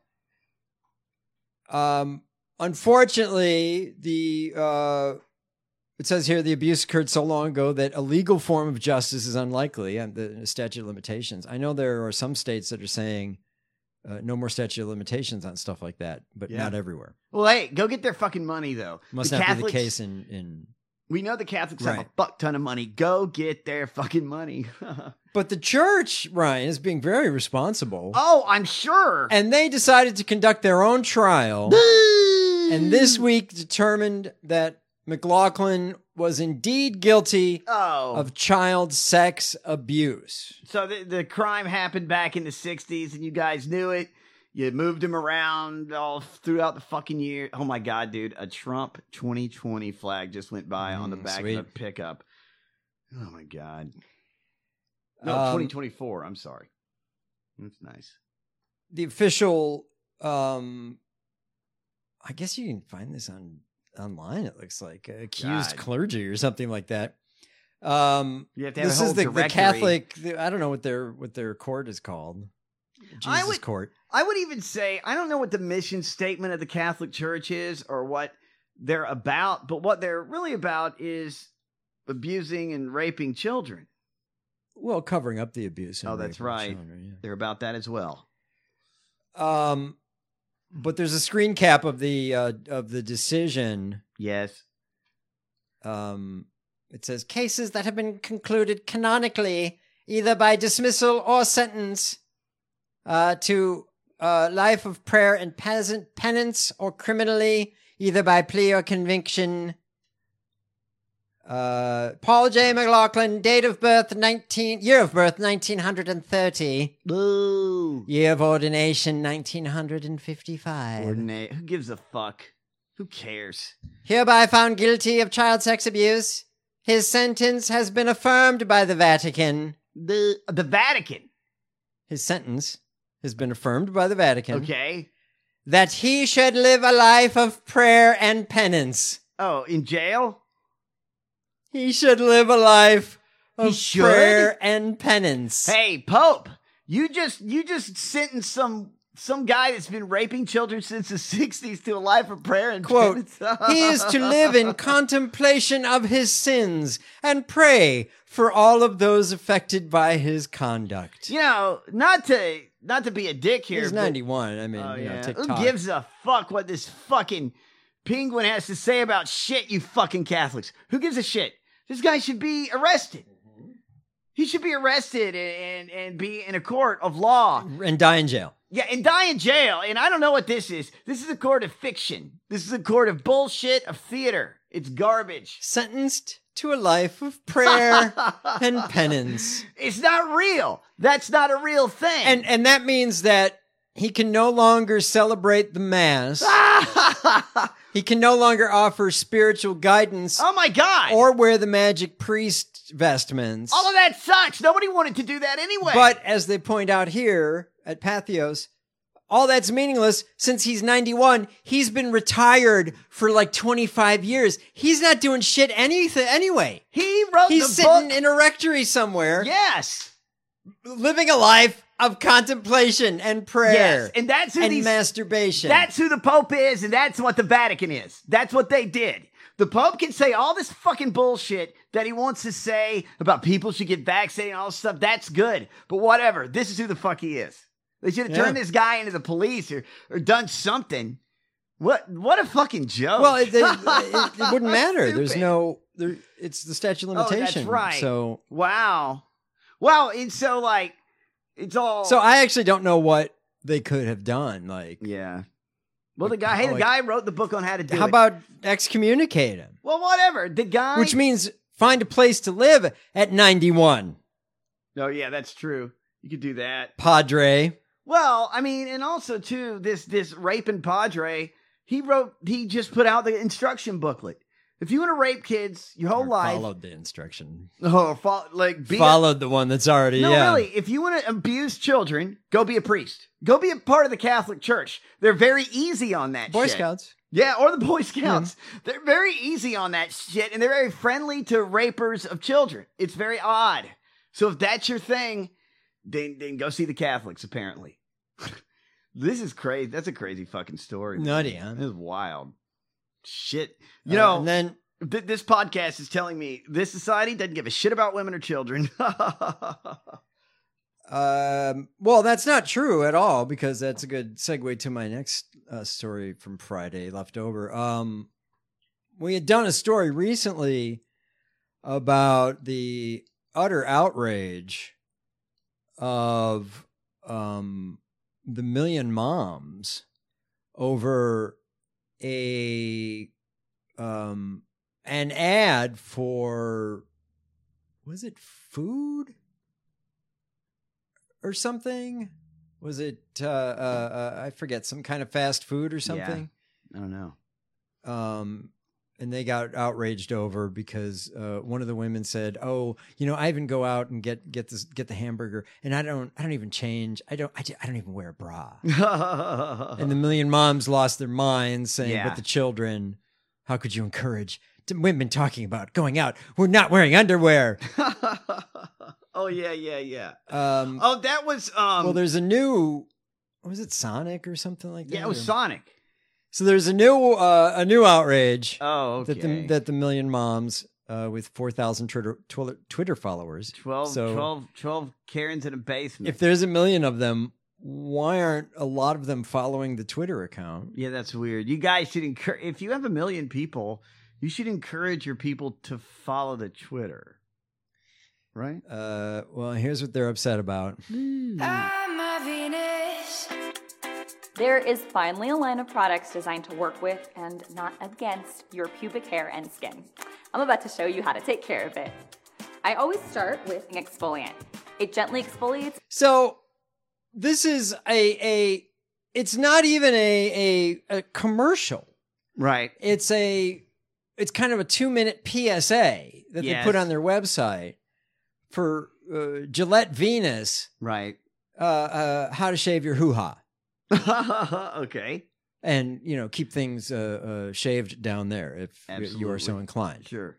Um, unfortunately, the uh, it says here the abuse occurred so long ago that a legal form of justice is unlikely, and the statute of limitations. I know there are some states that are saying uh, no more statute of limitations on stuff like that, but Yeah. not everywhere. Well, hey, go get their fucking money though. Must The not be the Catholics- case in in. We know the Catholics have Right. a fuck ton of money. Go get their fucking money. But the church, Ryan, is being very responsible, Oh, I'm sure. and they decided to conduct their own trial. And this week determined that McLaughlin was indeed guilty oh, of child sex abuse. so the, the crime happened back in the sixties, and you guys knew it. You moved him around all throughout the fucking year. Oh my God, dude! A Trump twenty twenty flag just went by on the Mm, back sweet. of a pickup. Oh my God! No, Um, twenty twenty-four. I'm sorry. That's nice. The official, um, I guess you can find this on online. It looks like uh, accused God. clergy or something like that. Um, You have to have this a is whole the, the directory. Catholic. The, I don't know what their what their court is called. Jesus I would- court. I would even say, I don't know what the mission statement of the Catholic Church is or what they're about, but what they're really about is abusing and raping children. Well, covering up the abuse. and Oh, that's rape of right. children, yeah. They're about that as well. Um, but there's a screen cap of the uh, of the decision. Yes. Um, it says cases that have been concluded canonically, either by dismissal or sentence, uh, to uh, life of prayer and peasant penance, or criminally, either by plea or conviction. Uh, Paul J. McLaughlin, date of birth nineteen, year of birth nineteen thirty. Boo. Year of ordination nineteen fifty-five. Ordinate. Who gives a fuck? Who cares? Hereby found guilty of child sex abuse. His sentence has been affirmed by the Vatican. The the Vatican. His sentence has been affirmed by the Vatican. Okay. That he should live a life of prayer and penance. Oh, in jail? He should live a life He of should? prayer and penance. Hey, Pope, you just you just sentenced some some guy that's been raping children since the sixties to a life of prayer and Quote, penance. he is to live in contemplation of his sins and pray for all of those affected by his conduct. You know, not to not to be a dick here. He's but- ninety-one. I mean, Oh, you know, yeah. TikTok. Who gives a fuck what this fucking penguin has to say about shit, you fucking Catholics? Who gives a shit? This guy should be arrested. He should be arrested and, and, and be in a court of law. And die in jail. Yeah, and die in jail. And I don't know what this is. This is a court of fiction. This is a court of bullshit, of theater. It's garbage. Sentenced to a life of prayer and penance. It's not real. That's not a real thing. And and that means that he can no longer celebrate the mass. He can no longer offer spiritual guidance. Oh my God. Or wear the magic priest vestments. All of that sucks. Nobody wanted to do that anyway. But as they point out here at Pathos, all that's meaningless since he's ninety-one. He's been retired for like twenty-five years. He's not doing shit anything anyway. He wrote He's the sitting book. in a rectory somewhere. Yes. Living a life of contemplation and prayer. Yes, and that's who and these, masturbation. That's who the Pope is, and that's what the Vatican is. That's what they did. The Pope can say all this fucking bullshit that he wants to say about people should get vaccinated and all this stuff. That's good. But whatever. This is who the fuck he is. They should have Yeah. turned this guy into the police or, or done something. What What a fucking joke. Well, it, it, it, it wouldn't matter. There's Stupid. no, there, it's the statute of Oh, limitation. that's right. So, Wow. Wow. And so, like, it's all. so I actually don't know what they could have done. Like, Yeah. Well, the guy, hey, the like- guy wrote the book on how to do how it. about excommunicate him? Well, whatever. The guy. Which means find a place to live at ninety-one, Oh, yeah, that's true. You could do that. Padre. Well, I mean, and also too, this this raping padre, he wrote, he just put out the instruction booklet. If you want to rape kids your whole Or life, Followed the instruction. oh, fo- like be a- Followed the one that's already, no, yeah. really, if you want to abuse children, go be a priest. Go be a part of the Catholic Church. They're very easy on that. Boy shit. Scouts. Yeah, or the Boy Scouts. They're very easy on that shit, and they're very friendly to rapers of children. It's very odd. So if that's your thing, then then go see the Catholics, apparently. This is crazy. That's a crazy fucking story. man. Nutty, huh? This is wild. Shit. You Uh, know, and then th- this podcast is telling me this society doesn't give a shit about women or children. Um, well, that's not true at all because that's a good segue to my next uh, story from Friday left over. Um, we had done a story recently about the utter outrage of um, the Million Moms over a um, an ad for, was it food? Or something? Was it, uh, uh, uh, I forget, some kind of fast food or something? I don't know. Um, and they got outraged over because uh, one of the women said, "Oh, you know, I even go out and get get this get the hamburger, and I don't I don't even change. I don't I, ju- I don't even wear a bra." And the Million Moms lost their minds, saying, Yeah. "But the children, how could you encourage t- women talking about going out? We're not wearing underwear." Oh yeah, yeah, yeah. Um, Oh, that was um. well, there's a new, was it Sonic or something like that? yeah, it was Or- Sonic. So there's a new uh, a new outrage Oh, okay. that the that the Million Moms uh, with four thousand Twitter, Twitter Twitter followers. twelve, so twelve, twelve Karens in a basement. if there's a million of them, why aren't a lot of them following the Twitter account? Yeah, that's weird. You guys should encourage, if you have a million people, you should encourage your people to follow the Twitter. Right? Uh, well, here's what they're upset about. Hmm. I'm a Venus. There is finally a line of products designed to work with and not against your pubic hair and skin. I'm about to show you how to take care of it. I always start with an exfoliant. It gently exfoliates. So this is a a. It's not even a a, a commercial. Right. It's a. It's kind of a two minute P S A that Yes. they put on their website for uh, Gillette Venus. Right. Uh, uh, how to shave your hoo ha. Okay. And, you know, keep things uh, uh, shaved down there if you are so Absolutely. inclined. Sure.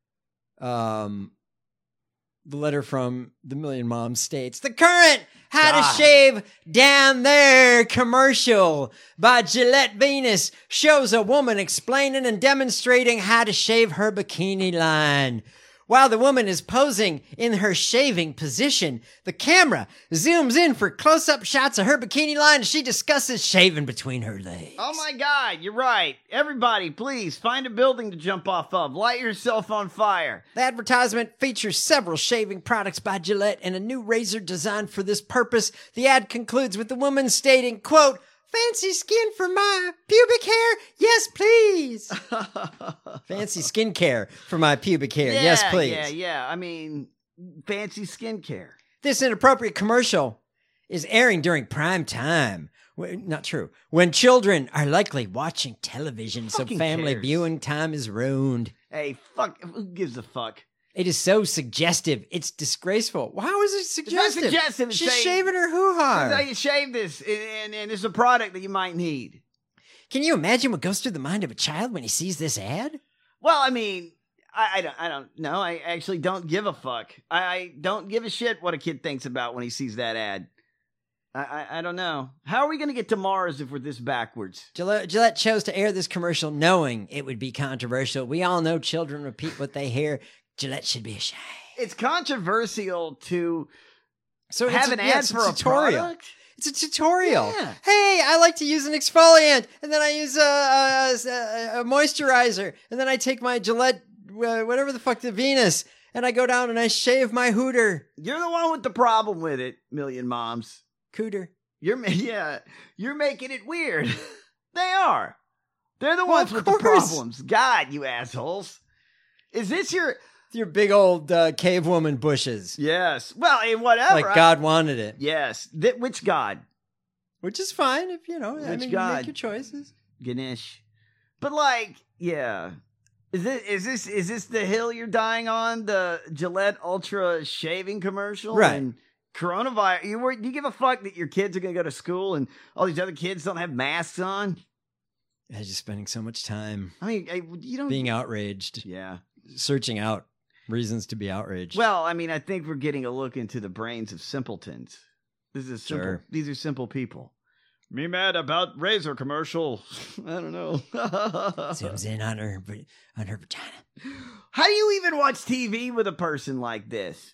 Um, the letter from the Million Moms states, the current How God. to Shave Down There commercial by Gillette Venus shows a woman explaining and demonstrating how to shave her bikini line. While the woman is posing in her shaving position, the camera zooms in for close-up shots of her bikini line as she discusses shaving between her legs. Oh my God, you're right. Everybody, please find a building to jump off of. Light yourself on fire. The advertisement features several shaving products by Gillette and a new razor designed for this purpose. The ad concludes with the woman stating, quote, fancy skin for my pubic hair? Yes, please. Fancy skincare for my pubic hair. Yeah, yes, please. Yeah, yeah. I mean, fancy skincare. This inappropriate commercial is airing during prime time. Well, not true. When children are likely watching television, so Fucking family cares. viewing time is ruined. Hey, fuck. Who gives a fuck? It is so suggestive. It's disgraceful. How is it It's not suggestive? suggestive. It's She's saying- shaving her This is how hoo-ha. you shave this, and, and, and it's a product that you might need. Can you imagine what goes through the mind of a child when he sees this ad? Well, I mean, I, I don't, I don't know. I actually don't give a fuck. I, I don't give a shit what a kid thinks about when he sees that ad. I, I, I don't know. How are we going to get to Mars if we're this backwards? Gillette, Gillette chose to air this commercial knowing it would be controversial. We all know children repeat what they hear. Gillette should be ashamed. It's controversial to So it's have a- an yeah, ad it's a for a tutorial. product. It's a tutorial. Yeah. Hey, I like to use an exfoliant, and then I use a, a, a, a moisturizer, and then I take my Gillette, uh, whatever the fuck, the Venus, and I go down and I shave my hooter. You're the one with the problem with it, Million Moms. Cooter. You're ma- yeah, you're making it weird. They are. They're the Well, ones of with the course. problems. God, you assholes. Is this your? Your big old uh, cave woman bushes. Yes. Well, eh, whatever. Like I- God wanted it. Yes. Th- which God? Which is fine if, you know, I Which mean, you God? make your choices. Ganesh. But like, yeah. Is this is this is this the hill you're dying on? The Gillette Ultra shaving commercial? Right. And coronavirus. You were, you give a fuck that your kids are gonna go to school and all these other kids don't have masks on? I'm just spending so much time I mean, I, you don't. being outraged, Yeah. searching out reasons to be outraged. Well, I mean, I think we're getting a look into the brains of simpletons. This is simple. Sure. These are simple people. Me mad about razor commercial. I don't know. Zooms in on her, on her vagina. How do you even watch T V with a person like this?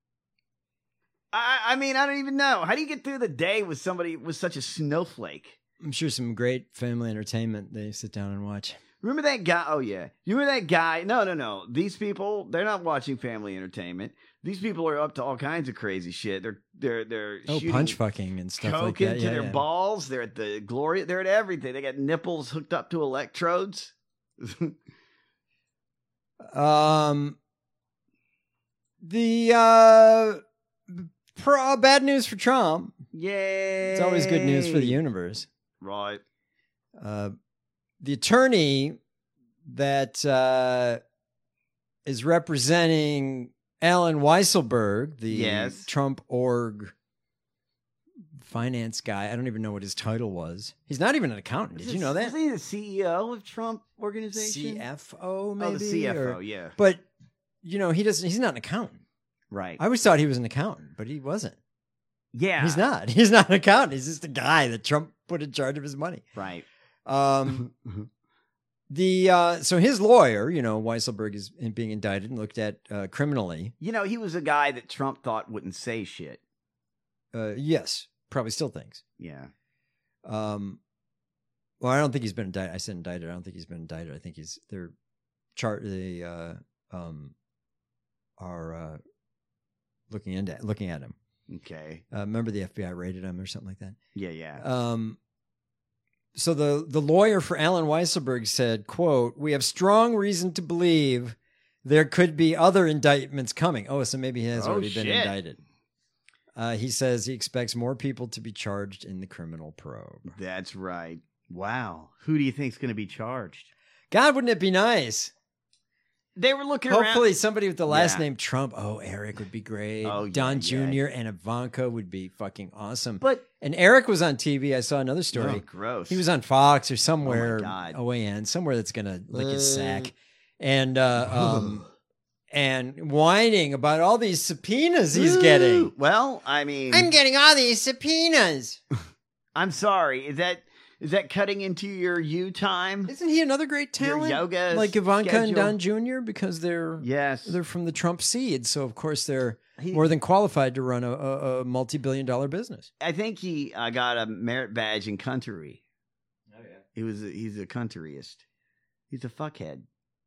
I, I mean, I don't even know. How do you get through the day with somebody with such a snowflake? I'm sure some great family entertainment they sit down and watch. Remember that guy? Oh, yeah. You remember that guy? No, no, no. These people, they're not watching family entertainment. These people are up to all kinds of crazy shit. They're they're they're Oh, shooting punch fucking and stuff coke like that. into Yeah, their yeah. balls. They're at the glory. They're at everything. They got nipples hooked up to electrodes. Um, the uh, pro, bad news for Trump. Yay! It's always good news for the universe. Right. Uh, the attorney that uh, is representing Alan Weisselberg, the Yes. Trump org finance guy. I don't even know what his title was. He's not even an accountant. Did you know that? Isn't he the C E O of Trump Organization? C F O, maybe? Oh, the C F O, or- yeah. But, you know, he doesn't. He's not an accountant. Right. I always thought he was an accountant, but he wasn't. Yeah. He's not. He's not an accountant. He's just a guy that Trump put in charge of his money. Right. Um, The uh, so his lawyer, you know, Weisselberg is being indicted and looked at uh, criminally. You know, he was a guy that Trump thought wouldn't say shit. Uh, yes, probably still thinks. Yeah. Um. Well, I don't think he's been indicted. I said indicted. I don't think he's been indicted. I think he's they're chart. They uh, um are uh, looking into looking at him. Okay. Uh, remember the F B I raided him or something like that. Yeah, yeah. Um. So the, the lawyer for Alan Weisselberg said, quote, "We have strong reason to believe there could be other indictments coming." Oh, so maybe he has Oh, already been shit. indicted. Uh, he says he expects more people to be charged in the criminal probe. That's right. Wow. Who do you think's going to be charged? God, wouldn't it be nice? They were looking Hopefully around. somebody with the last Yeah. name Trump. Oh, Eric would be great. Oh, yeah, Don yeah. Junior and Ivanka would be fucking awesome. But and Eric was on T V. I saw another story. Oh, gross. He was on Fox or somewhere. God. O A N, somewhere that's gonna lick his Uh. sack, and uh, um, and whining about all these subpoenas he's getting. Well, I mean, I'm getting all these subpoenas. I'm sorry. Is that is that cutting into your you time? Isn't he another great Your talent? yoga like Ivanka and schedule? Don Junior Because they're Yes. they're from the Trump seed, so of course they're He- more than qualified to run a, a, a multi-billion dollar business. I think he uh, got a merit badge in country. Oh yeah. He was. A, he's a countryist. He's a fuckhead.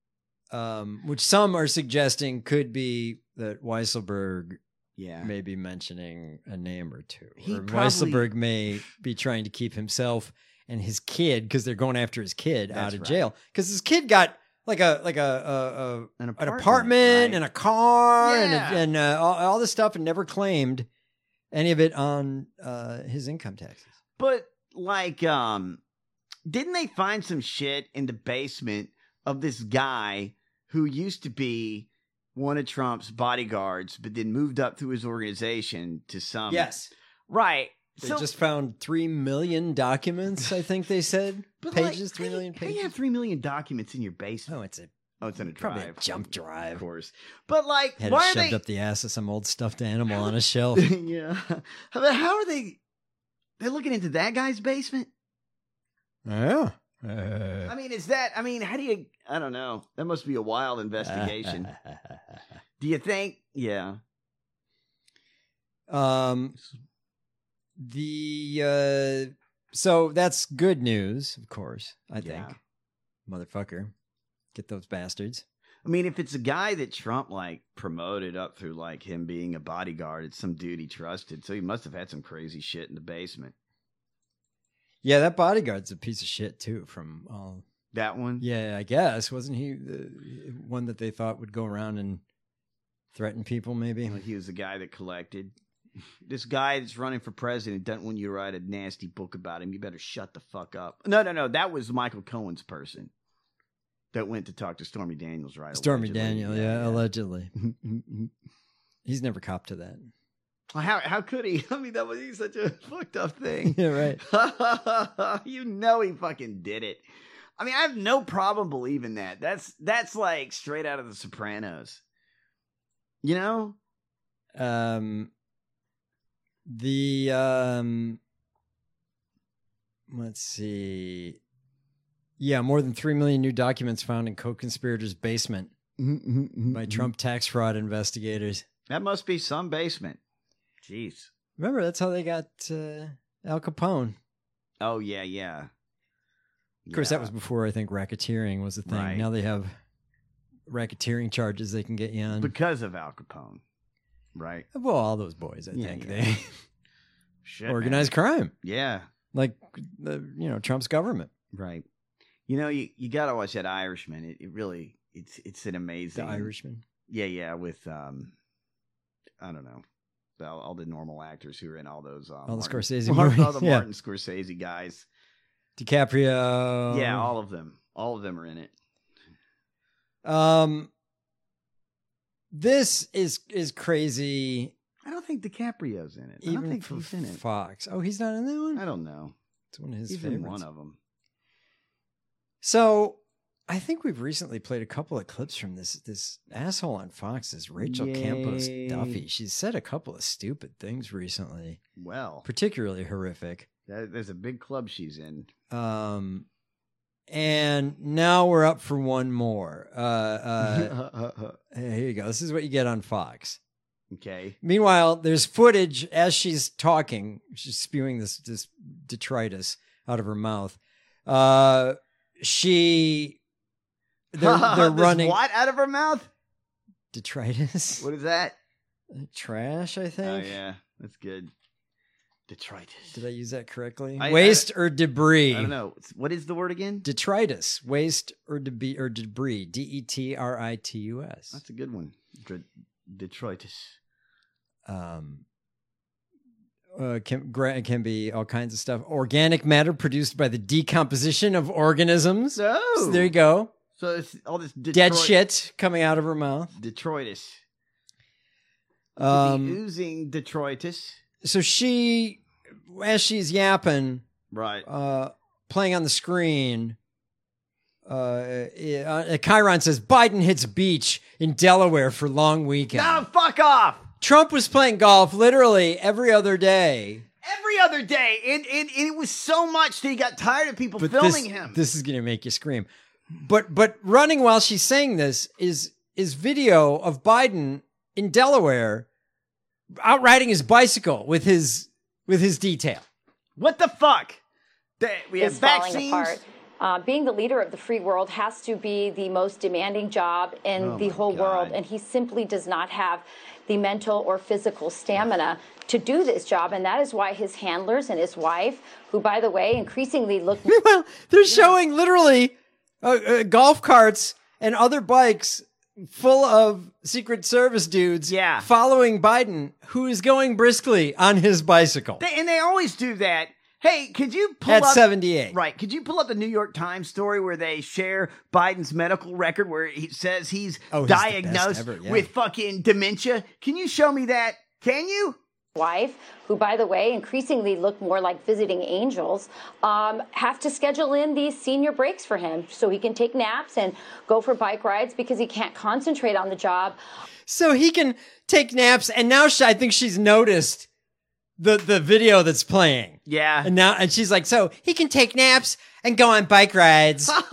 Um, which some are suggesting could be that Weisselberg Yeah. may be mentioning a name or two. He or probably- Weisselberg may be trying to keep himself and his kid, because they're going after his kid out That's of right. jail. Because his kid got like a like a, a, a An an apartment, apartment right? and a car Yeah. and a, and uh, all, all this stuff, and never claimed any of it on uh, his income taxes. But like, um, didn't they find some shit in the basement of this guy who used to be one of Trump's bodyguards, but then moved up through his organization to some? Yes. Right. They So, just found three million documents, I think they said. but like, Pages, three how do you- million How do pages. you have three million documents in your basement? Oh, it's a Oh, it's in a probably drive. a jump drive. Of course. But like, Had why it are shoved they? up the ass of some old stuffed animal on a shelf. yeah. How, how are they? They're looking into that guy's basement. Yeah. I mean, is that? I mean, how do you? I don't know. That must be a wild investigation. Do you think? Yeah. um, the uh, so that's good news, of course. I think, Yeah. motherfucker, get those bastards. I mean, if it's a guy that Trump like promoted up through like him being a bodyguard, it's some dude he trusted. So he must have had some crazy shit in the basement. Yeah, that bodyguard's a piece of shit too. From all, That one. yeah, I guess wasn't he the one that they thought would go around and threaten people? Maybe. Like he was the guy that collected. This guy that's running for president doesn't want you to write a nasty book about him. You better shut the fuck up. No, no, no. That was Michael Cohen's person that went to talk to Stormy Daniels, right? Stormy Allegedly. Daniel, yeah, allegedly. He's never copped to that. How how could he? I mean, that was he's such a fucked up thing. Yeah, right. You know he fucking did it. I mean, I have no problem believing that. That's that's like straight out of The Sopranos. You know? Um, the um, let's see. Yeah, more than three million new documents found in co-conspirators' basement by Trump tax fraud investigators. That must be some basement. Jeez. Remember, that's how they got uh, Al Capone. Oh yeah, yeah. Of course, that was before I think racketeering was a thing. Right. Now they have racketeering charges they can get you on. Because of Al Capone, right? Well, all those boys, I Yeah, think yeah. they Shit, organized man. crime, Yeah, like the you know Trump's government. right. You know, you, you got to watch that Irishman. It, it really, it's it's an amazing. The Irishman. Yeah, yeah. With um, I don't know, all, all the normal actors who are in all those. Uh, All the Martin- Scorsese Martin- all movies, the yeah. Martin Scorsese guys. DiCaprio. Yeah, all of them. All of them are in it. Um, this is is crazy. I don't think DiCaprio's in it. I Even don't think for he's in it. Fox. Oh, he's not in that one. I don't know. It's one of his He's favorites. in one of them. So, I think we've recently played a couple of clips from this this asshole on Fox, this Rachel Campos Yay. Duffy. She's said a couple of stupid things recently, Well, particularly horrific. there- there's a big club she's in. Um, And now we're up for one more. Uh, uh, here you go. This is what you get on Fox. Okay. Meanwhile, there's footage as she's talking. She's spewing this, this detritus out of her mouth. Uh, she, they're, they're This running. what out of her mouth? Detritus. What is that? Trash, I think. Oh, yeah. That's good. Detritus. Did I use that correctly? I- waste I- or debris? I don't know. What is the word again? Detritus. Waste or, deb- or debris. D E T R I T U S. That's a good one. De- detritus. Um, uh, can, gra- can be all kinds of stuff. Organic matter produced by the decomposition of organisms. Oh. So there you go. So it's all this Detroit- Dead shit coming out of her mouth. Detritus. Um, oozing detritus. So she, as she's yapping, Right. uh, playing on the screen, uh, uh, Chiron says Biden hits beach in Delaware for long weekend. No, fuck off. Trump was playing golf literally every other day. Every other day. And, and, and it was so much that he got tired of people But filming this, him. This is going to make you scream. But but running while she's saying this is is video of Biden in Delaware out riding his bicycle with his with his detail. What the fuck? They, we have is falling vaccines. apart. Uh, being the leader of the free world has to be the most demanding job in Oh the my whole God. world, and he simply does not have the mental or physical stamina to do this job, and that is why his handlers and his wife, who, by the way, increasingly look... Well, they're showing literally uh, uh, golf carts and other bikes full of Secret Service dudes Yeah. following Biden, who is going briskly on his bicycle. They, and they always do that. Hey, could you pull At up seventy-eight. Right? Could you pull up the New York Times story where they share Biden's medical record, where he says he's Oh, he's the best diagnosed ever, yeah. with fucking dementia? Can you show me that? Can you? wife, who, by the way, increasingly look more like visiting angels, um, have to schedule in these senior breaks for him so he can take naps and go for bike rides because he can't concentrate on the job. So he can take naps, and now she, I think she's noticed the the video that's playing. Yeah. And now and she's like, so he can take naps and go on bike rides. You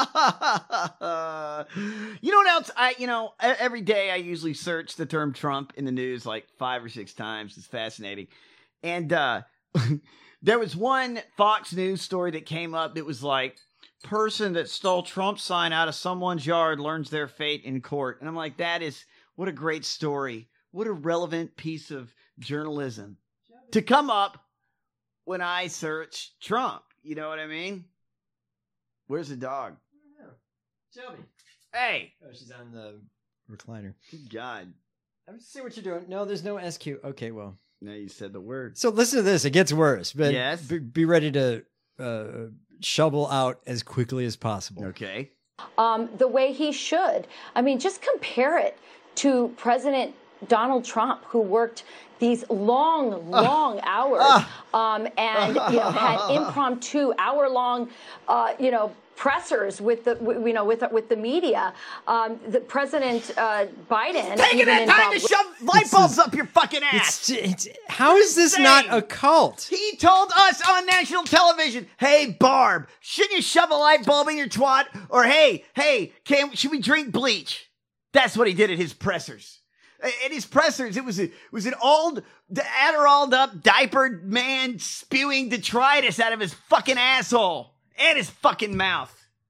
know what else? I you know e- every day I usually search the term Trump in the news like five or six times. It's fascinating, and uh, there was one Fox News story that came up that was like, person that stole Trump sign out of someone's yard learns their fate in court, and I'm like, that is what a great story, what a relevant piece of journalism to come up when I search Trump. You know what I mean? Where's the dog? Shelby. Hey. Oh, she's on the recliner. Good God. I'm see what you're doing. No, there's no S Q. Okay, well. Now you said the word. So listen to this. It gets worse. But Yes. be, be ready to uh, shovel out as quickly as possible. Okay. Um, the way he should. I mean, just compare it to President Donald Trump, who worked these long, long hours um, and you know had impromptu hour-long, uh, you know, pressers with the w- you know with with the media. Um, the President uh, Biden Taking even that time to involved- shove light bulbs up your fucking ass. It's, it's, how is this not a cult? He told us on national television, "Hey Barb, shouldn't you shove a light bulb in your twat?" Or "Hey, hey, can should we drink bleach?" That's what he did at his pressers. At his pressers, it was a, it was an old, Adderalled up, diapered man spewing detritus out of his fucking asshole and his fucking mouth.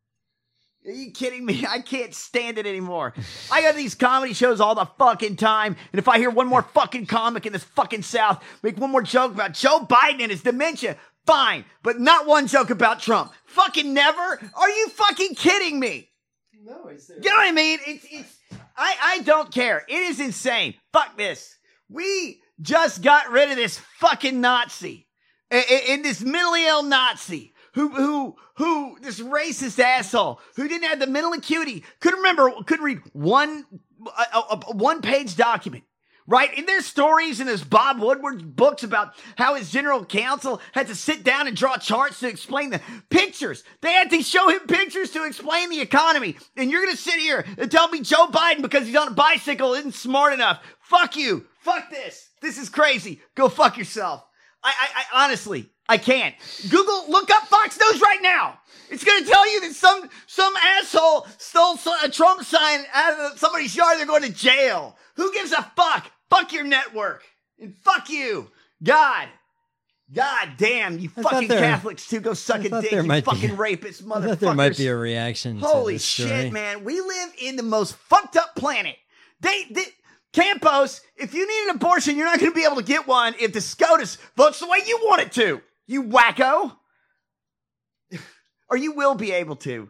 Are you kidding me? I can't stand it anymore. I got these comedy shows all the fucking time, and if I hear one more fucking comic in this fucking South make one more joke about Joe Biden and his dementia, fine, but not one joke about Trump. Fucking never? Are you fucking kidding me? No, is there? You know what I mean? It's it's. I I don't care. It is insane. Fuck this. We just got rid of this fucking Nazi, and this mentally ill Nazi who who who this racist asshole who didn't have the mental acuity, couldn't remember, couldn't read one a, a, a one page document. Right? And there's stories in his Bob Woodward books about how his general counsel had to sit down and draw charts to explain the pictures. They had to show him pictures to explain the economy. And you're going to sit here and tell me Joe Biden, because he's on a bicycle, isn't smart enough. Fuck you. Fuck this. This is crazy. Go fuck yourself. I, I, I honestly, I can't. Google, look up Fox News right now. It's going to tell you that some some asshole stole a Trump sign out of somebody's yard. They're going to jail. Who gives a fuck? Fuck your network. And fuck you. God. God damn, you I fucking there, Catholics too. Go suck a dick, you fucking be, rapist motherfuckers. I thought there might be a reaction to Holy this story. shit, man. We live in the most fucked up planet. They, they Campos, if you need an abortion, you're not going to be able to get one if the SCOTUS votes the way you want it to. You wacko. Or you will be able to.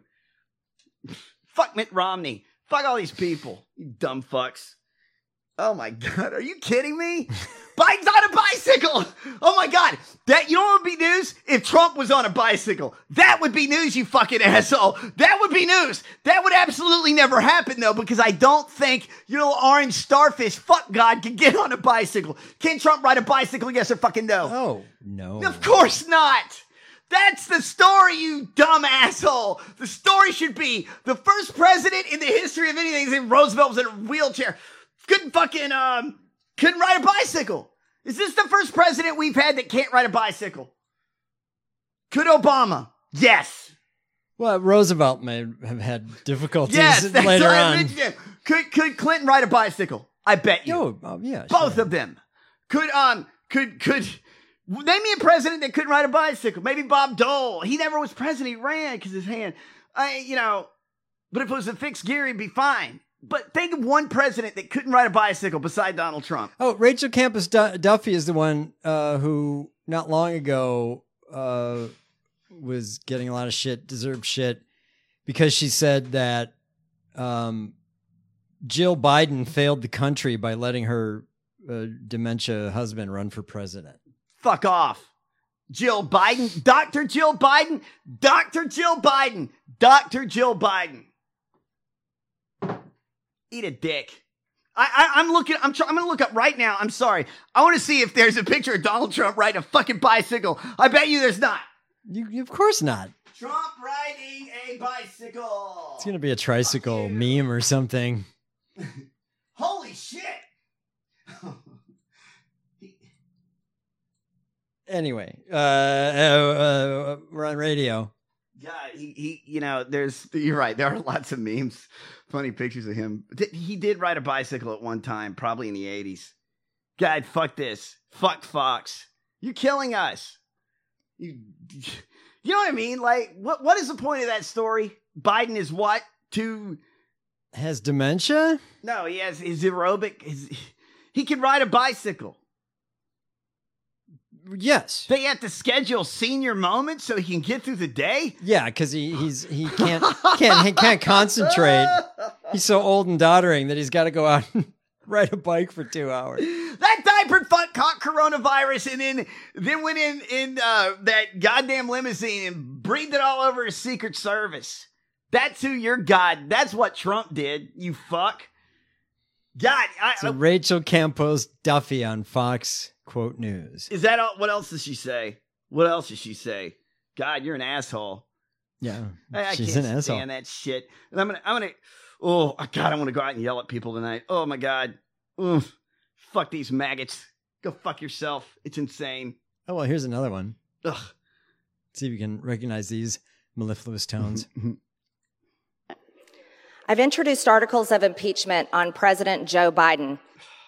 Fuck Mitt Romney. Fuck all these people. You dumb fucks. Oh my God. Are you kidding me? Biden's on a bicycle. Oh my God. That, you know what would be news? If Trump was on a bicycle. That would be news, you fucking asshole. That would be news. That would absolutely never happen though, because I don't think your little orange starfish fuck God can get on a bicycle. Can Trump ride a bicycle? Yes or fucking no? Oh, no. Of course not. That's the story, you dumb asshole. The story should be the first president in the history of anything since Roosevelt was in a wheelchair. Couldn't fucking, um, couldn't ride a bicycle. Is this the first president we've had that can't ride a bicycle? Could Obama? Yes. Well, Roosevelt may have had difficulties yes, that's later what I on. mentioned. Could, could Clinton ride a bicycle? I bet you. Yo, oh, yeah, Both sure. of them. Could, um, could, could... Name me a president that couldn't ride a bicycle. Maybe Bob Dole. He never was president. He ran because his hand. I, you know, but if it was a fixed gear, he'd be fine. But think of one president that couldn't ride a bicycle beside Donald Trump. Oh, Rachel Campos Du- Duffy is the one uh, who not long ago uh, was getting a lot of shit, deserved shit, because she said that um, Jill Biden failed the country by letting her uh, dementia husband run for president. Fuck off. Jill Biden, Doctor Jill Biden, Doctor Jill Biden, Doctor Jill Biden. Eat a dick. I, I, I'm looking, I'm trying, I'm going to look up right now. I'm sorry. I want to see if there's a picture of Donald Trump riding a fucking bicycle. I bet you there's not. You, you of course not. Trump riding a bicycle. It's going to be a tricycle meme or something. Holy shit. Anyway, uh, uh, uh, we're on radio. God, he, he, you know, there's, you're right. There are lots of memes, funny pictures of him. He did ride a bicycle at one time, probably in the eighties. God, fuck this. Fuck Fox. You're killing us. You, you know what I mean? Like, what, what is the point of that story? Biden is what? To... Has dementia? No, he has his aerobic, his, he can ride a bicycle. Yes. They have to schedule senior moments so he can get through the day? Yeah, because he he's he can't can't he can't concentrate. He's so old and doddering that he's got to go out and ride a bike for two hours. That diapered fuck caught coronavirus and then then went in in uh, that goddamn limousine and breathed it all over his Secret Service. That's who you're God. That's what Trump did. You fuck. God. I, So Rachel Campos Duffy on Fox Quote News. Is that all? What else does she say? What else does she say? God, you're an asshole. Yeah, I, I she's can't an asshole. stand that shit. And I'm gonna, I'm gonna. Oh God, I want to go out and yell at people tonight. Oh my God, Oof. Fuck these maggots. Go fuck yourself. It's insane. Oh well, here's another one. Ugh. See if you can recognize these mellifluous tones. I've introduced articles of impeachment on President Joe Biden.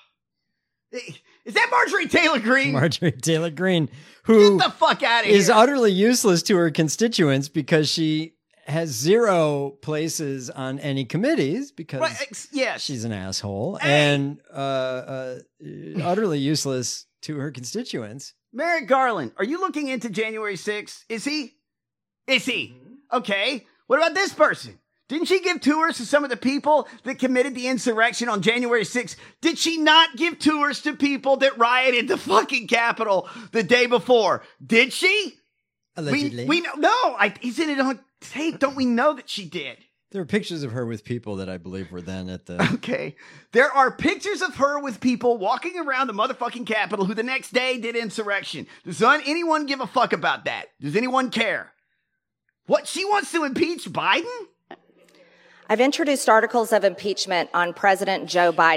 Is that Marjorie Taylor Greene? Marjorie Taylor Greene, who Get the fuck out of here. is utterly useless to her constituents because she has zero places on any committees because Right, ex- yes. she's an asshole Hey. and uh, uh, utterly useless to her constituents. Merrick Garland, are you looking into January sixth? Is he? Is he? Okay. What about this person? Didn't she give tours to some of the people that committed the insurrection on January sixth? Did she not give tours to people that rioted the fucking Capitol the day before? Did she? Allegedly. We, we know. No, I, isn't it on tape? Don't we know that she did? There are pictures of her with people that I believe were then at the... Okay. There are pictures of her with people walking around the motherfucking Capitol who the next day did insurrection. Does anyone give a fuck about that? Does anyone care? What? She wants to impeach Biden? I've introduced articles of impeachment on President Joe Biden.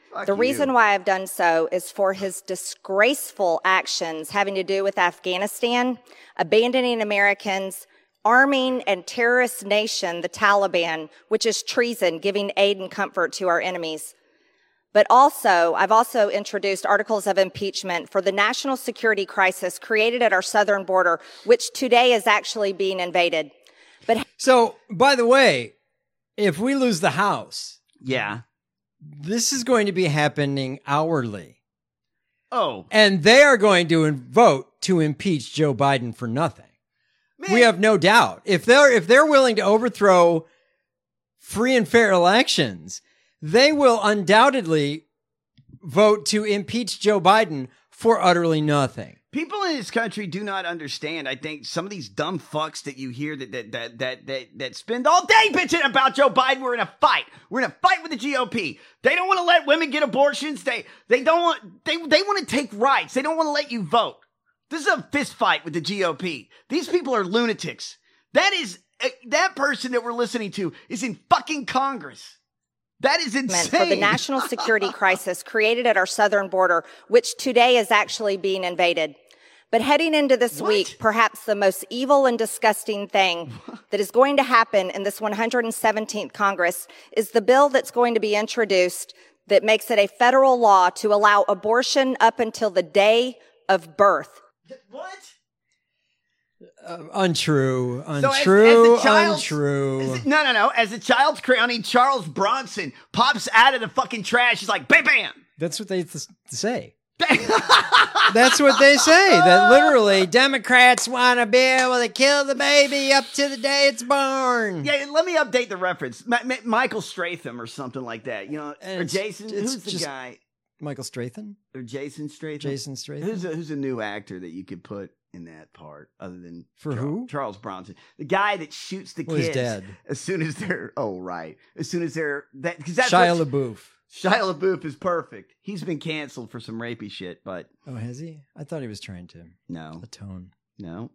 Fuck the you. reason why I've done so is for his disgraceful actions having to do with Afghanistan, abandoning Americans, arming and terrorist nation, the Taliban, which is treason, giving aid and comfort to our enemies. But also, I've also introduced articles of impeachment for the national security crisis created at our southern border, which today is actually being invaded. But so, by the way, if we lose the House, yeah, this is going to be happening hourly. Oh, and they are going to vote to impeach Joe Biden for nothing. Man. We have no doubt. If they're if they're willing to overthrow free and fair elections, they will undoubtedly vote to impeach Joe Biden for utterly nothing. People in this country do not understand. I think some of these dumb fucks that you hear that that that that that, that spend all day bitching about Joe Biden. We're in a fight. We're in a fight with the G O P. They don't want to let women get abortions. They they don't want they they want to take rights. They don't want to let you vote. This is a fist fight with the G O P. These people are lunatics. That is uh, that person that we're listening to is in fucking Congress. That is insane. For the national security crisis created at our southern border, which today is actually being invaded. But heading into this what? week, perhaps the most evil and disgusting thing that is going to happen in this one hundred seventeenth Congress is the bill that's going to be introduced that makes it a federal law to allow abortion up until the day of birth. What? Uh, untrue, untrue, so as, as child, untrue. As, no, no, no. As a child's crowning, Charles Bronson pops out of the fucking trash. He's like, bam, bam. That's what they th- say. That's what they say. That literally Democrats want to be able to kill the baby up to the day it's born. Yeah, let me update the reference. Ma- Ma- Michael Stratham or something like that. You know, and or it's, Jason. It's who's the just guy? Michael Stratham or Jason Stratham? Jason Stratham. Who's a, who's a new actor that you could put in that part other than for Char- who? Charles Bronson, the guy that shoots the well, kids he's dead. as soon as they're oh right, as soon as they're that because that's Shia what, LaBeouf. Shia LaBeouf is perfect. He's been canceled for some rapey shit, but oh, has he? I thought he was trying to no atone. No.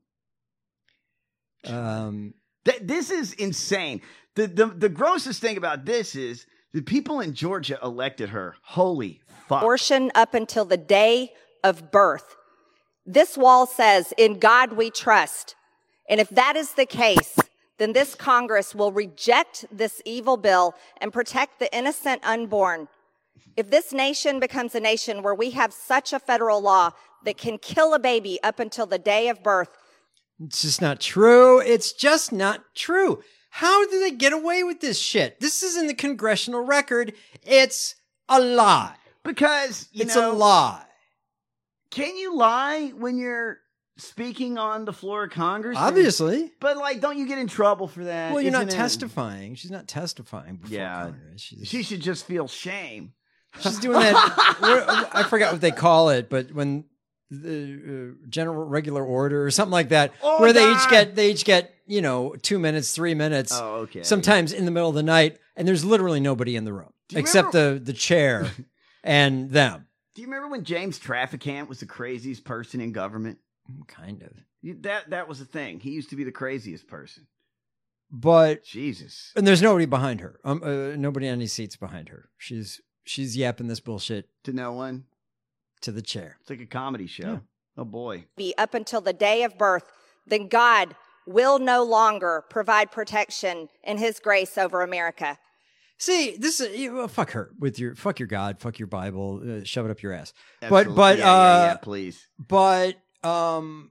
Um, Th- this is insane. The, the the grossest thing about this is the people in Georgia elected her. Holy fuck. Abortion up until the day of birth. This wall says, "In God we trust." And if that is the case, then this Congress will reject this evil bill and protect the innocent unborn. If this nation becomes a nation where we have such a federal law that can kill a baby up until the day of birth. It's just not true. It's just not true. How do they get away with this shit? This is in the congressional record. It's a lie. Because, you it's know, a lie. Can you lie when you're speaking on the floor of Congress? Obviously. But, like, don't you get in trouble for that? Well, you're Isn't not it? testifying. She's not testifying before Yeah. Congress. She's, she should just feel shame. She's doing that. I forgot what they call it, but when the uh, general regular order or something like that, Oh, where they God. each get they each get you know two minutes, three minutes. Oh, okay. Sometimes in the middle of the night, and there's literally nobody in the room Do you except remember- the the chair and them. Do you remember when James Traficant was the craziest person in government? Kind of. You- That that was the thing. He used to be the craziest person. But Jesus. and there's nobody behind her. Um, uh, nobody on any seats behind her. She's she's yapping this bullshit To no one. to the chair. It's like a comedy show. Yeah. Oh boy. Be up until the day of birth, then God will no longer provide protection in his grace over America. See, this is you- well, fuck her with your fuck your God, fuck your Bible, uh, shove it up your ass. Absolutely. But but yeah, uh, yeah, yeah, please. but um,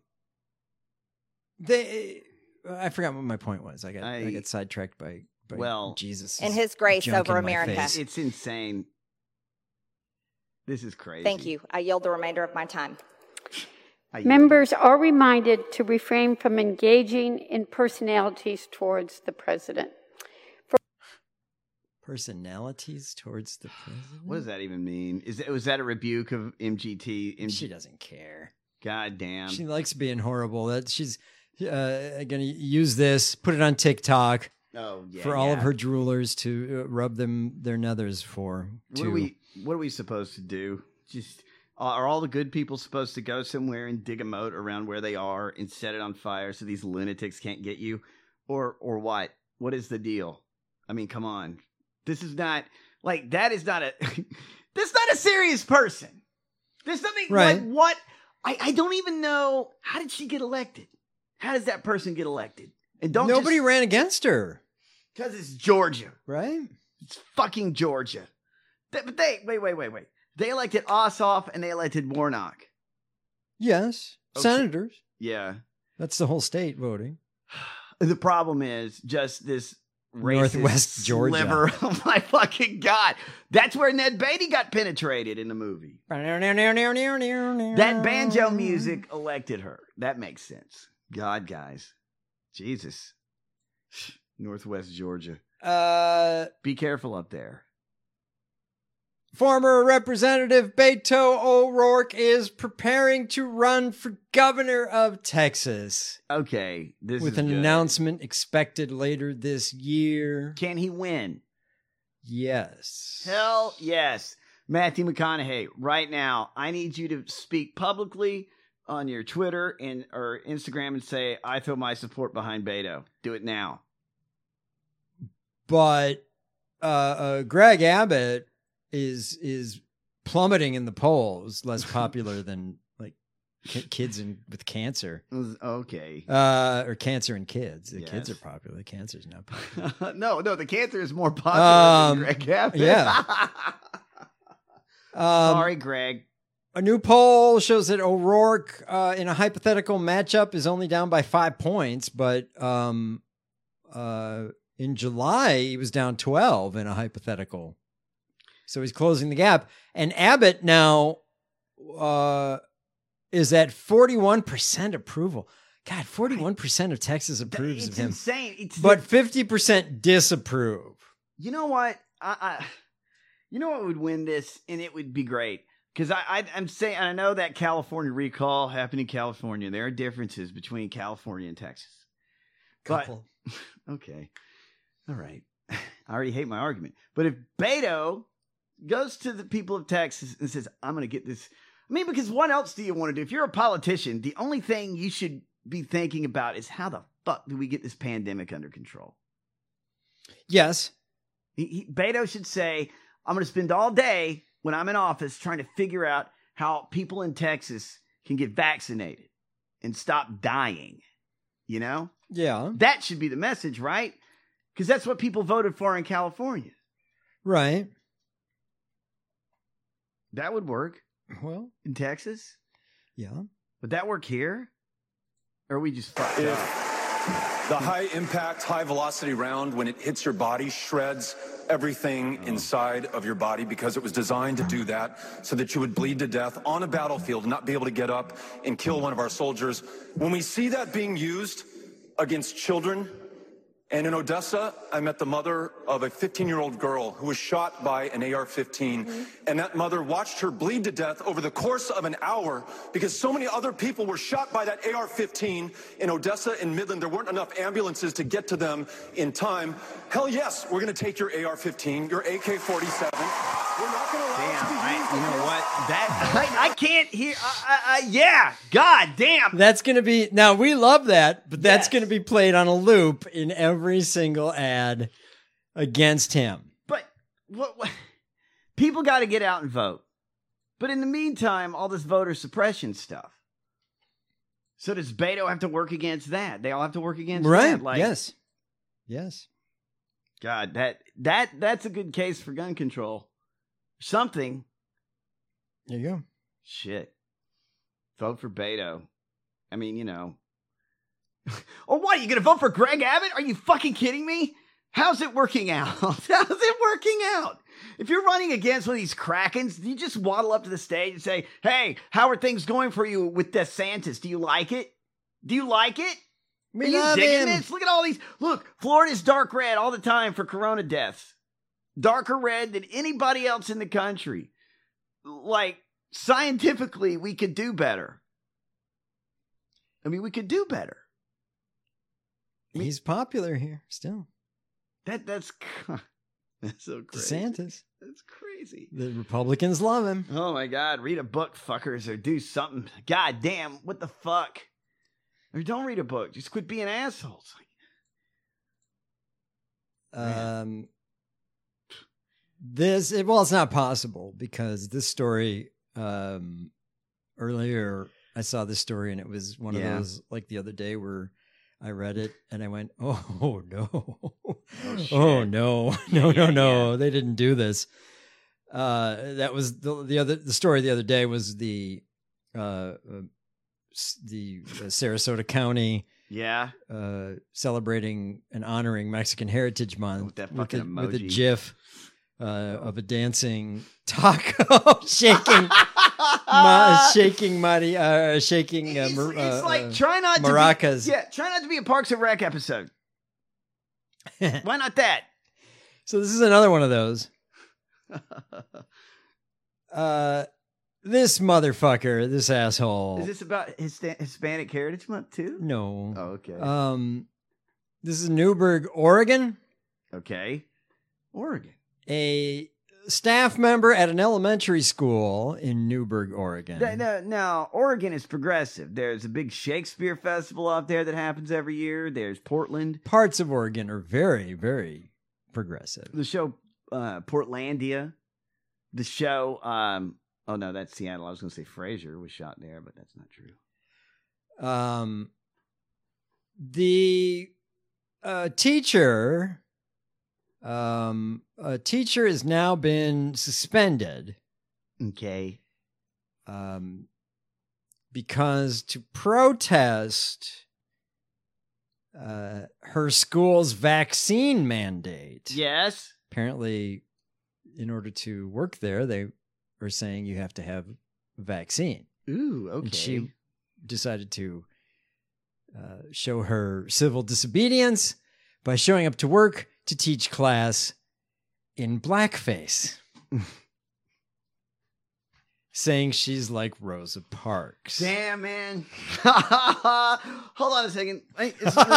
they I forgot what my point was. I got I, I- got sidetracked by, by Well, Jesus In his grace junk over in my America. face. It's insane. This is crazy. Thank you. I yield the remainder of my time. I yield. Members are reminded to refrain from engaging in personalities towards the president. Personalities towards the president. What does that even mean? Is that, was that a rebuke of M G T? M G- She doesn't care. God damn. She likes being horrible. That she's uh, going to use this, put it on TikTok oh, yeah, for all yeah. of her droolers to uh, rub them their nethers for. What to, are we? What are we supposed to do? Just are all the good people supposed to go somewhere and dig a moat around where they are and set it on fire so these lunatics can't get you, or or what? What is the deal? I mean, come on. This is not like that. Is not a That's not a serious person. There's something Right. like what? I, I don't even know. How did she get elected? How does that person get elected? And don't Nobody just, ran against her. Because it's Georgia. Right? It's fucking Georgia. They, but they, wait, wait, wait, wait. They elected Ossoff and they elected Warnock. Yes. Okay. Senators. Yeah. That's the whole state voting. The problem is just this racist Northwest Georgia. sliver. Oh my fucking God. That's where Ned Beatty got penetrated in the movie. That banjo music elected her. That makes sense. God, guys. Jesus. Northwest Georgia. Uh, Be careful up there. Former Representative Beto O'Rourke is preparing to run for governor of Texas. Okay, this with is an good. announcement expected later this year. Can he win? Yes. Hell yes. Matthew McConaughey, right now, I need you to speak publicly on your Twitter and or Instagram and say, I throw my support behind Beto. Do it now. But uh, uh, Greg Abbott is is plummeting in the polls, less popular than like ki- kids in, with cancer. Okay. Uh, or cancer in kids. The Yes. kids are popular. Cancer's not popular. no, no, the cancer is more popular Um, than Greg Abbott. yeah. Um, Sorry, Greg. A new poll shows that O'Rourke, uh, in a hypothetical matchup, is only down by five points, but um, uh, in July he was down twelve in a hypothetical. So he's closing the gap. And Abbott now uh, is at forty-one percent approval. God, forty-one percent of Texas approves It's of him. insane. It's But fifty percent disapprove. You know what? I, I, you know what would win this, and it would be great. Because I, I, I'm saying, I know that California recall happened in California. There are differences between California and Texas. Couple. But, okay. All right. I already hate my argument. But if Beto goes to the people of Texas and says, I'm going to get this. I mean, because what else do you want to do? If you're a politician, the only thing you should be thinking about is how the fuck do we get this pandemic under control? Yes. He, he, Beto should say, I'm going to spend all day when I'm in office trying to figure out how people in Texas can get vaccinated and stop dying. You know? Yeah. That should be the message, right? Because that's what people voted for in California. Right. That would work. Well, in Texas? Yeah. Would that work here? Or are we just fucked If up? the high impact, high velocity round, when it hits your body, shreds everything inside of your body because it was designed to do that so that you would bleed to death on a battlefield and not be able to get up and kill one of our soldiers. When we see that being used against children, and in Odessa, I met the mother of a fifteen-year-old girl who was shot by an A R fifteen, mm-hmm. and that mother watched her bleed to death over the course of an hour because so many other people were shot by that A R fifteen in Odessa and Midland. There weren't enough ambulances to get to them in time. Hell yes, we're going to take your A R fifteen, your A K forty-seven. We're not going to allow Damn, it to be I, used you know against- what? That I, I can't hear. I, I, I, yeah, God damn. That's going to be, now we love that, but that's Yes. going to be played on a loop in every single ad against him. But what, what people got to get out and vote. But in the meantime, all this voter suppression stuff. So does Beto have to work against that? They all have to work against Right. that. Like, yes. Yes. God, that that that's a good case for gun control. Something. There you go. Shit. Vote for Beto. I mean, you know. Or what? Are you going to vote for Greg Abbott? Are you fucking kidding me? How's it working out? How's it working out? If you're running against one of these Krakens, do you just waddle up to the stage and say, hey, how are things going for you with DeSantis? Do you like it? Do you like it? We are you love digging him. this? Look at all these. Look, Florida's dark red all the time for corona deaths. Darker red than anybody else in the country. Like, scientifically, we could do better. I mean, we could do better. I mean, He's popular here still. That that's that's so crazy. DeSantis. That's crazy. The Republicans love him. Oh my God! Read a book, fuckers, or do something. God damn! What the fuck? Or don't read a book. Just quit being assholes. Um, this, it, well, it's not possible because this story, um, earlier I saw this story and it was one Yeah. of those, like the other day where I read it and I went, oh, no. Oh, shit. Oh, no. No, Yeah, no, no. They didn't do this. Uh, that was the, the other, the story the other day was the, uh, uh s- the uh, Sarasota County, Yeah. uh, celebrating and honoring Mexican Heritage Month With that with, fucking a, with a emoji. GIF uh, of a dancing taco shaking, ma- shaking Mari, uh, shaking. Uh, It's, mar- it's uh, like uh, try not maracas. to be, yeah, try not to be a Parks and Rec episode. Why not that? So this is another one of those. Uh, this motherfucker, this asshole. Is this about His- Hispanic Heritage Month too? No. Oh, okay. Um, this is Newburgh, Oregon. Okay. Oregon. A staff member at an elementary school in Newburgh, Oregon. No, no, no, Oregon is progressive. There's a big Shakespeare festival out there that happens every year. There's Portland. Parts of Oregon are very, very progressive. The show uh, Portlandia. The show. Um, oh no, that's Seattle. I was going to say Frasier was shot there, but that's not true. Um, the uh, teacher, um, a teacher has now been suspended. Okay. Um, because to protest uh, her school's vaccine mandate. Yes. Apparently, in order to work there, they are saying you have to have a vaccine. Ooh, okay. And she decided to uh, show her civil disobedience by showing up to work to teach class in blackface. Saying she's like Rosa Parks. Damn, man. Hold on a second. Wait, is- what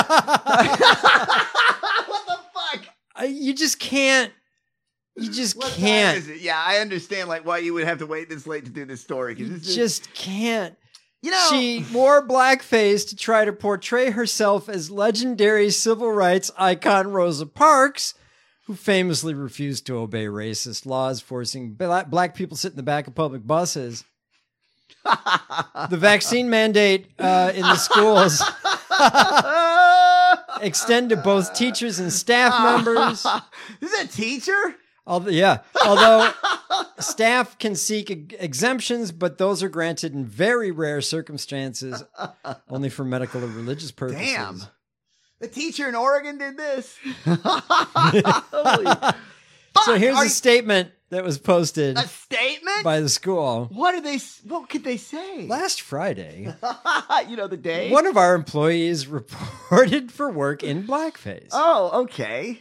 the fuck? I, you just can't. You just What time can't. is it? Yeah, I understand like why you would have to wait this late to do this story. 'cause You this is- just can't. You know- she wore blackface to try to portray herself as legendary civil rights icon Rosa Parks, who famously refused to obey racist laws, forcing bla- black people to sit in the back of public buses. The vaccine mandate uh, in the schools extend to both teachers and staff members. Is that a teacher? Although, yeah, although staff can seek e- exemptions, but those are granted in very rare circumstances, only for medical or religious purposes. Damn. The teacher in Oregon did this. Holy So here's Are a you- statement that was posted A statement? by the school What did they? What could they say? last Friday. You know the day. One of our employees reported for work in blackface. Oh, okay.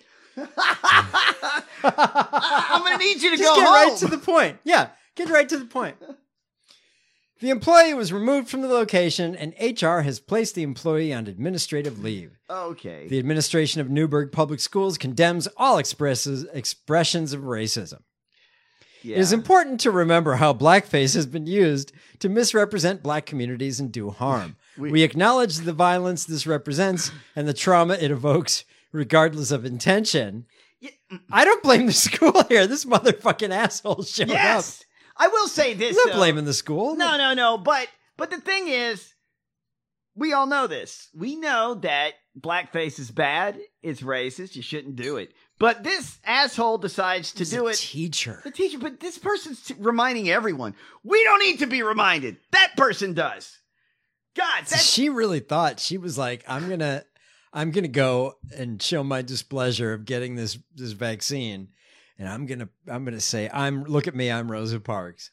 I'm gonna need you to Just go get home. right to the point. Yeah, get right to the point. The employee was removed from the location, and H R has placed the employee on administrative leave. Okay. The administration of Newburgh Public Schools condemns all expresses, expressions of racism. Yeah. It is important to remember how blackface has been used to misrepresent black communities and do harm. We- we, acknowledge the violence this represents and the trauma it evokes, regardless of intention. I don't blame the school here. This motherfucking asshole showed Yes. up. I will say this. I'm not though. blaming the school. No, no, no. But but the thing is, we all know this. We know that blackface is bad. It's racist. You shouldn't do it. But this asshole decides to He's do a it. teacher. The teacher. But this person's t- reminding everyone. We don't need to be reminded. That person does. God, that's She really thought, she was like, I'm gonna I'm gonna go and show my displeasure of getting this this vaccine. And I'm gonna I'm gonna say, I'm look at me, I'm Rosa Parks.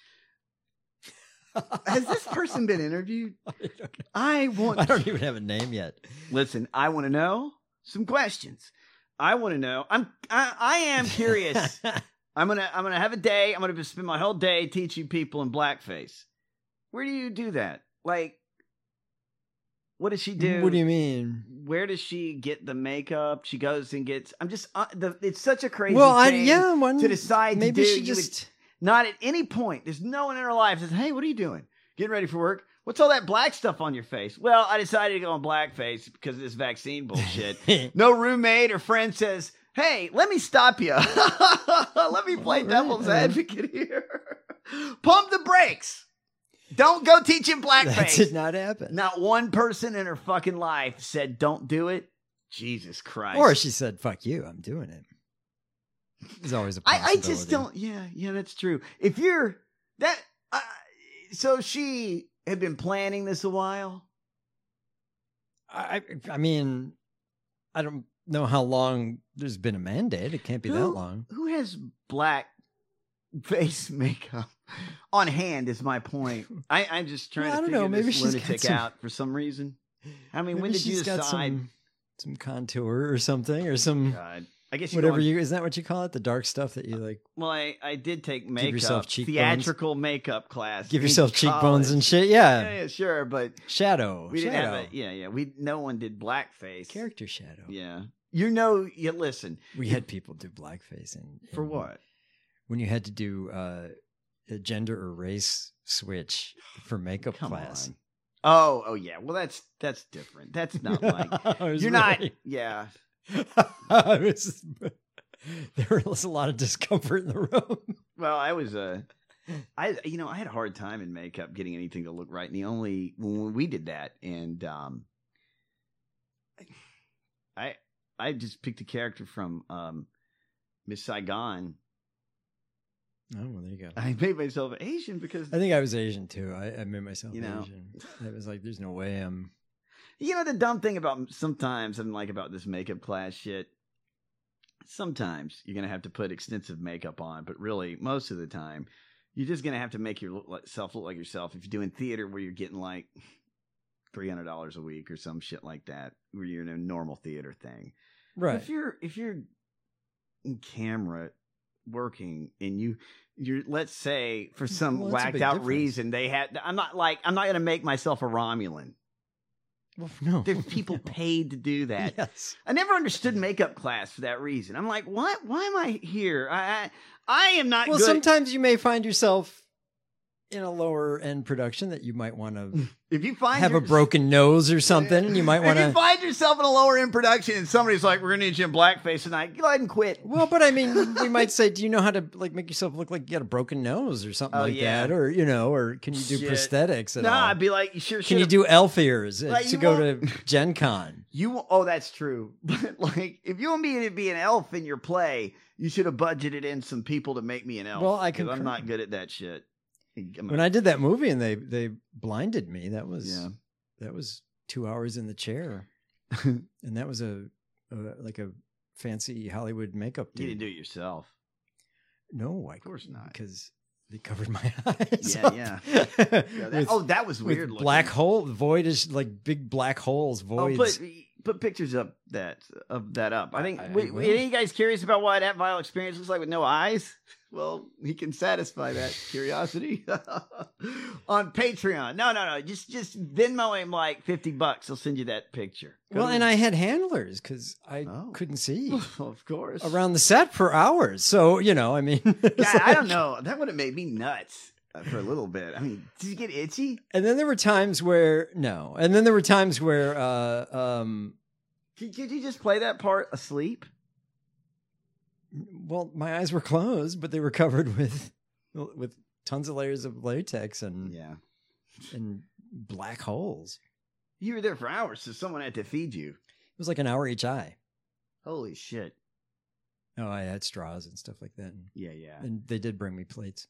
Has this person been interviewed? I want. I don't even have a name yet. Listen, I want to know some questions. I want to know. I'm. I, I am curious. I'm gonna. I'm gonna have a day. I'm gonna spend my whole day teaching people in blackface. Where do you do that? Like, what does she do? What do you mean? Where does she get the makeup? She goes and gets. I'm just. Uh, the, it's such a crazy Well, I- thing yeah, one- to decide. maybe to do. she You would- just- not at any point. There's no one in her life that says, "Hey, what are you doing? Getting ready for work? What's all that black stuff on your face?" Well, I decided to go on blackface because of this vaccine bullshit. No roommate or friend says, Hey, let me stop you. Let me play right, devil's uh, advocate here. Pump the brakes. Don't go teaching blackface. That did not happen. Not one person in her fucking life said don't do it. Jesus Christ. Or she said, fuck you, I'm doing it. There's always a I, possibility. I just don't. Yeah, yeah, that's true. If you're that, uh, so she had been planning this a while. I, I mean, I don't know how long there's been a mandate. It can't be who, that long. Who has black face makeup on hand? Is my point. I, I'm just trying well, to I don't figure know. Maybe this she's lunatic got some, out for some reason. I mean, maybe when did she's you got decide? Some, some contour or something, or some. God. I guess you whatever going, you is that what you call it? The dark stuff that you like. Well, I, I did take makeup, give yourself cheekbones. theatrical makeup class. Give yourself college. cheekbones and shit. Yeah. yeah, yeah, sure, but shadow. We didn't shadow. have it. Yeah, yeah. We no one did blackface. Character shadow. Yeah, you know. You listen. We had people do blackface and for what? When you had to do uh, a gender or race switch for makeup Come class. On. Oh, oh yeah. Well, that's that's different. That's not like you're really... not. Yeah. was, there was a lot of discomfort in the room. Well, I was uh, I you know I had a hard time in makeup getting anything to look right, and the only when we did that, and um, I I just picked a character from um, Miss Saigon. Oh, well, there you go. I made myself Asian because I think I was Asian too. I, I made myself you know, Asian. I was like, "There's no way I'm." You know, the dumb thing about sometimes I'm like about this makeup class shit. Sometimes you're gonna have to put extensive makeup on, but really, most of the time, you're just gonna have to make yourself look like yourself. If you're doing theater where you're getting like three hundred dollars a week or some shit like that, where you're in a normal theater thing, right? If you're if you're in camera working and you you're let's say for some well, whacked out difference. reason they had I'm not like I'm not gonna make myself a Romulan. Well, no. There's people paid to do that. Yes. I never understood makeup class for that reason. I'm like, what? Why am I here? I I, I am not well, good. sometimes you may find yourself in a lower end production that you might want to if you find have your, a broken nose or something, and you might want if you to find yourself in a lower end production and somebody's like, we're gonna need you in blackface tonight, go ahead and quit. Well, but I mean, we might say, do you know how to like make yourself look like you got a broken nose or something Oh, like yeah. that, or you know, or can you do Shit. prosthetics at No, all? I'd be like, you sure Can you should've- do elf ears uh, Like, to you go won't- to Gen Con? You oh, that's true. But like, if you want me to be an elf in your play, you should have budgeted in some people to make me an elf. Well, I 'cause I'm concur. not good at that shit. I'm When I did that movie and they they blinded me, that was Yeah. that was two hours in the chair, and that was a, a like a fancy Hollywood makeup dude. You didn't do it yourself. No, I, Of course not. because they covered my eyes. Yeah, up. yeah. With- that- oh, that was with weird looking. Black hole, void is like big black holes, Oh, voids. put put pictures of that of that up. I think. I- I wait, will. any of you guys curious about what that vile experience looks like with no eyes? Well, he can satisfy that curiosity on Patreon. No, no, no. Just just Venmo him like fifty bucks. He'll send you that picture. Go well, to- and I had handlers because I Oh. couldn't see of course. around the set for hours. So you know, I mean, it's Yeah, I like- don't know. That would have made me nuts uh, for a little bit. I mean, did you get itchy? And then there were times where no, and then there were times where uh, um, Could, could you just play that part asleep? well, my eyes were closed, but they were covered with with tons of layers of latex and Yeah. and black holes. You were there for hours, so someone had to feed you. It was like an hour each eye. Holy shit. Oh, I had straws and stuff like that, and, Yeah, yeah. and they did bring me plates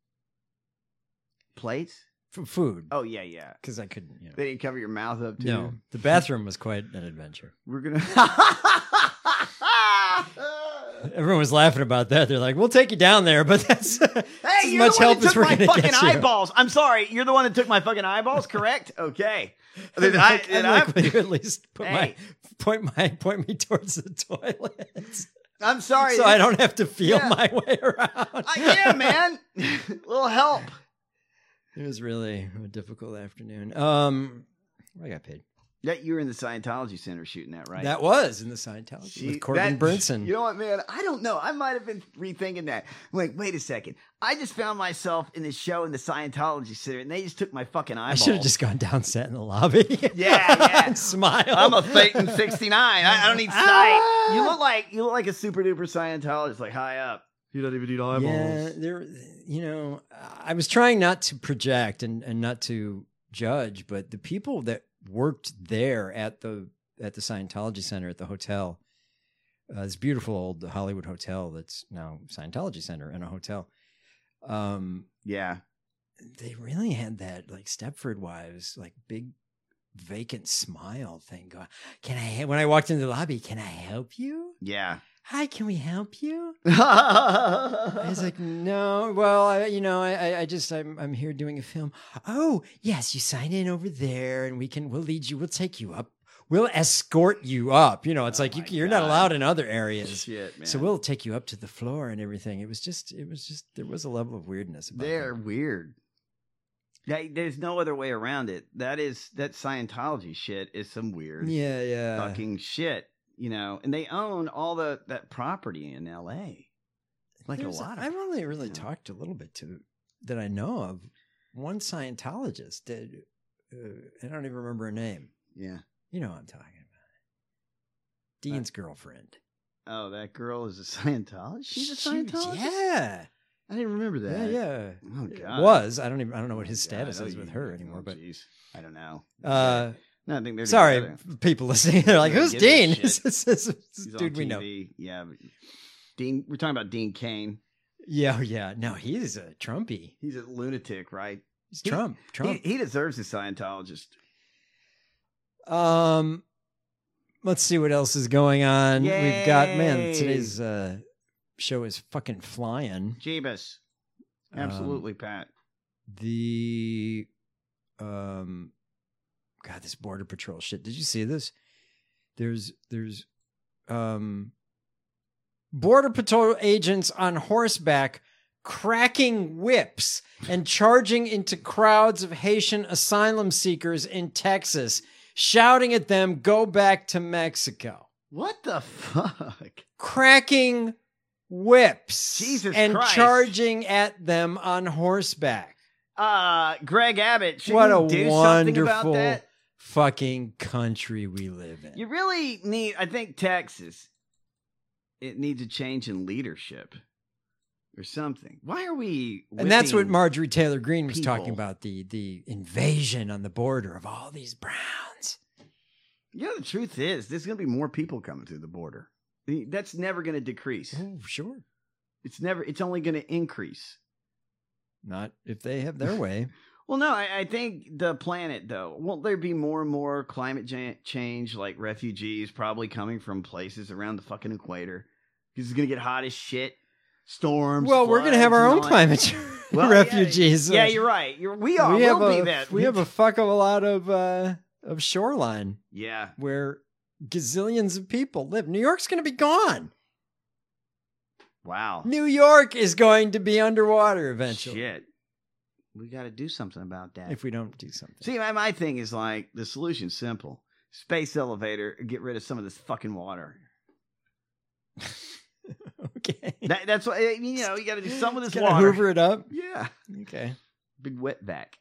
Plates? for food Oh, yeah, yeah. because I couldn't. You know, They didn't cover your mouth up, too? no, the bathroom was quite an adventure. We're gonna. Everyone was laughing about that. They're like, "We'll take you down there," but that's, that's Hey, as you're much the one help that as took we're my going to fucking get you. eyeballs. I'm sorry. You're the one that took my fucking eyeballs, correct? Okay. I'm Then I- like, then I'm like, I- will you at least put Hey. my point my point me towards the toilet, I'm sorry. so I don't have to feel Yeah. my way around. Uh, yeah, man. little help. It was really a difficult afternoon. Um, I got paid. That you were in the Scientology Center shooting that, right? That was in the Scientology See, with Corbin that- Burnson. You know what, man? I don't know. I might have been rethinking that. I'm like, wait a second. I just found myself in this show in the Scientology Center, and they just took my fucking I eyeball. should have just gone down, sat in the lobby. Yeah, yeah. and smiled. I'm a Phaeton sixty-nine. I, I don't need sight. You look like you look like a super duper Scientologist, like high up. You don't even need eyeballs. Yeah, there. You know, I was trying not to project and, and not to judge, but the people that worked there at the at the Scientology Center at the hotel, uh, this beautiful old Hollywood hotel that's now Scientology Center and a hotel. Um, yeah, they really had that like Stepford Wives, like big vacant smile thing going. Can I? When I walked into the lobby, can I help you? Yeah. Hi, can we help you? I was like, no. Well, I, you know, I, I just, I'm, I'm here doing a film. Oh, yes, you sign in over there, and we can, we'll lead you, we'll take you up, we'll escort you up. You know, it's like you, you're not allowed in other areas. Shit, man. So we'll take you up to the floor and everything. It was just, it was just, there was a level of weirdness about They're them. weird. Yeah, there's no other way around it. That is that Scientology shit is some weird, Yeah, yeah. fucking shit. You know, and they own all the that property in L A. Like There's- a lot of I've only really talked a little bit to that I know of. One Scientologist did. Uh, I don't even remember her name. Yeah. You know what I'm talking about. Dean's girlfriend. Oh, that girl is a Scientologist. She's a She- Scientologist. Yeah. I didn't remember that. Yeah, yeah. Oh It god. was. I don't even. I don't know what his God, status oh, is you- with her anymore. oh, But jeez. I don't know. Uh, No, I think they're sorry, together. people listening. They're like, Who "Who's gives a Dean?" shit? This is this He's dude on we know. T V. Yeah, but Dean. We're talking about Dean Cain. Yeah, oh, yeah. No, he's a Trumpy. He's a lunatic, right? He's He- Trump. Trump. He, he deserves a Scientologist. Um, let's see what else is going on. We've got man. Today's uh, show is fucking flying. Jeebus. Um, Absolutely, Pat. The um, God, this Border Patrol shit. Did you see this? There's there's um, Border Patrol agents on horseback cracking whips and charging into crowds of Haitian asylum seekers in Texas, shouting at them, "Go back to Mexico." What the fuck? Cracking whips Jesus and Christ. charging at them on horseback. Uh, Greg Abbott. Should What you a do something about wonderful that? fucking country we live in. You really need. I think Texas. It needs a change in leadership, or something. Why are we? And that's what whipping Marjorie Taylor Greene was people? talking about, the the invasion on the border of all these Browns. You know, the truth is, there's going to be more people coming through the border. I mean, That's never going to decrease. Oh, sure. It's never. It's only going to increase. Not if they have their way. Well, no, I, I think the planet, though, won't there be more and more climate ja- change, like refugees probably coming from places around the fucking equator? Because it's going to get hot as shit. Storms. Well, we're going to have floods, our and own all that. climate Well, refugees. Yeah, yeah, you're right. You're, we are. We we'll have be a, that. we have a fuck of a lot of uh, of shoreline. Yeah. Where gazillions of people live. New York's going to be gone. Wow. New York is going to be underwater eventually. Shit. We got to do something about that. If we don't do something. See, my, my thing is like the solution's simple: space elevator, get rid of some of this fucking water. Okay. That, that's what you know. You got to do some of this Gotta water. hoover it up. Yeah. Okay. Big wet vac.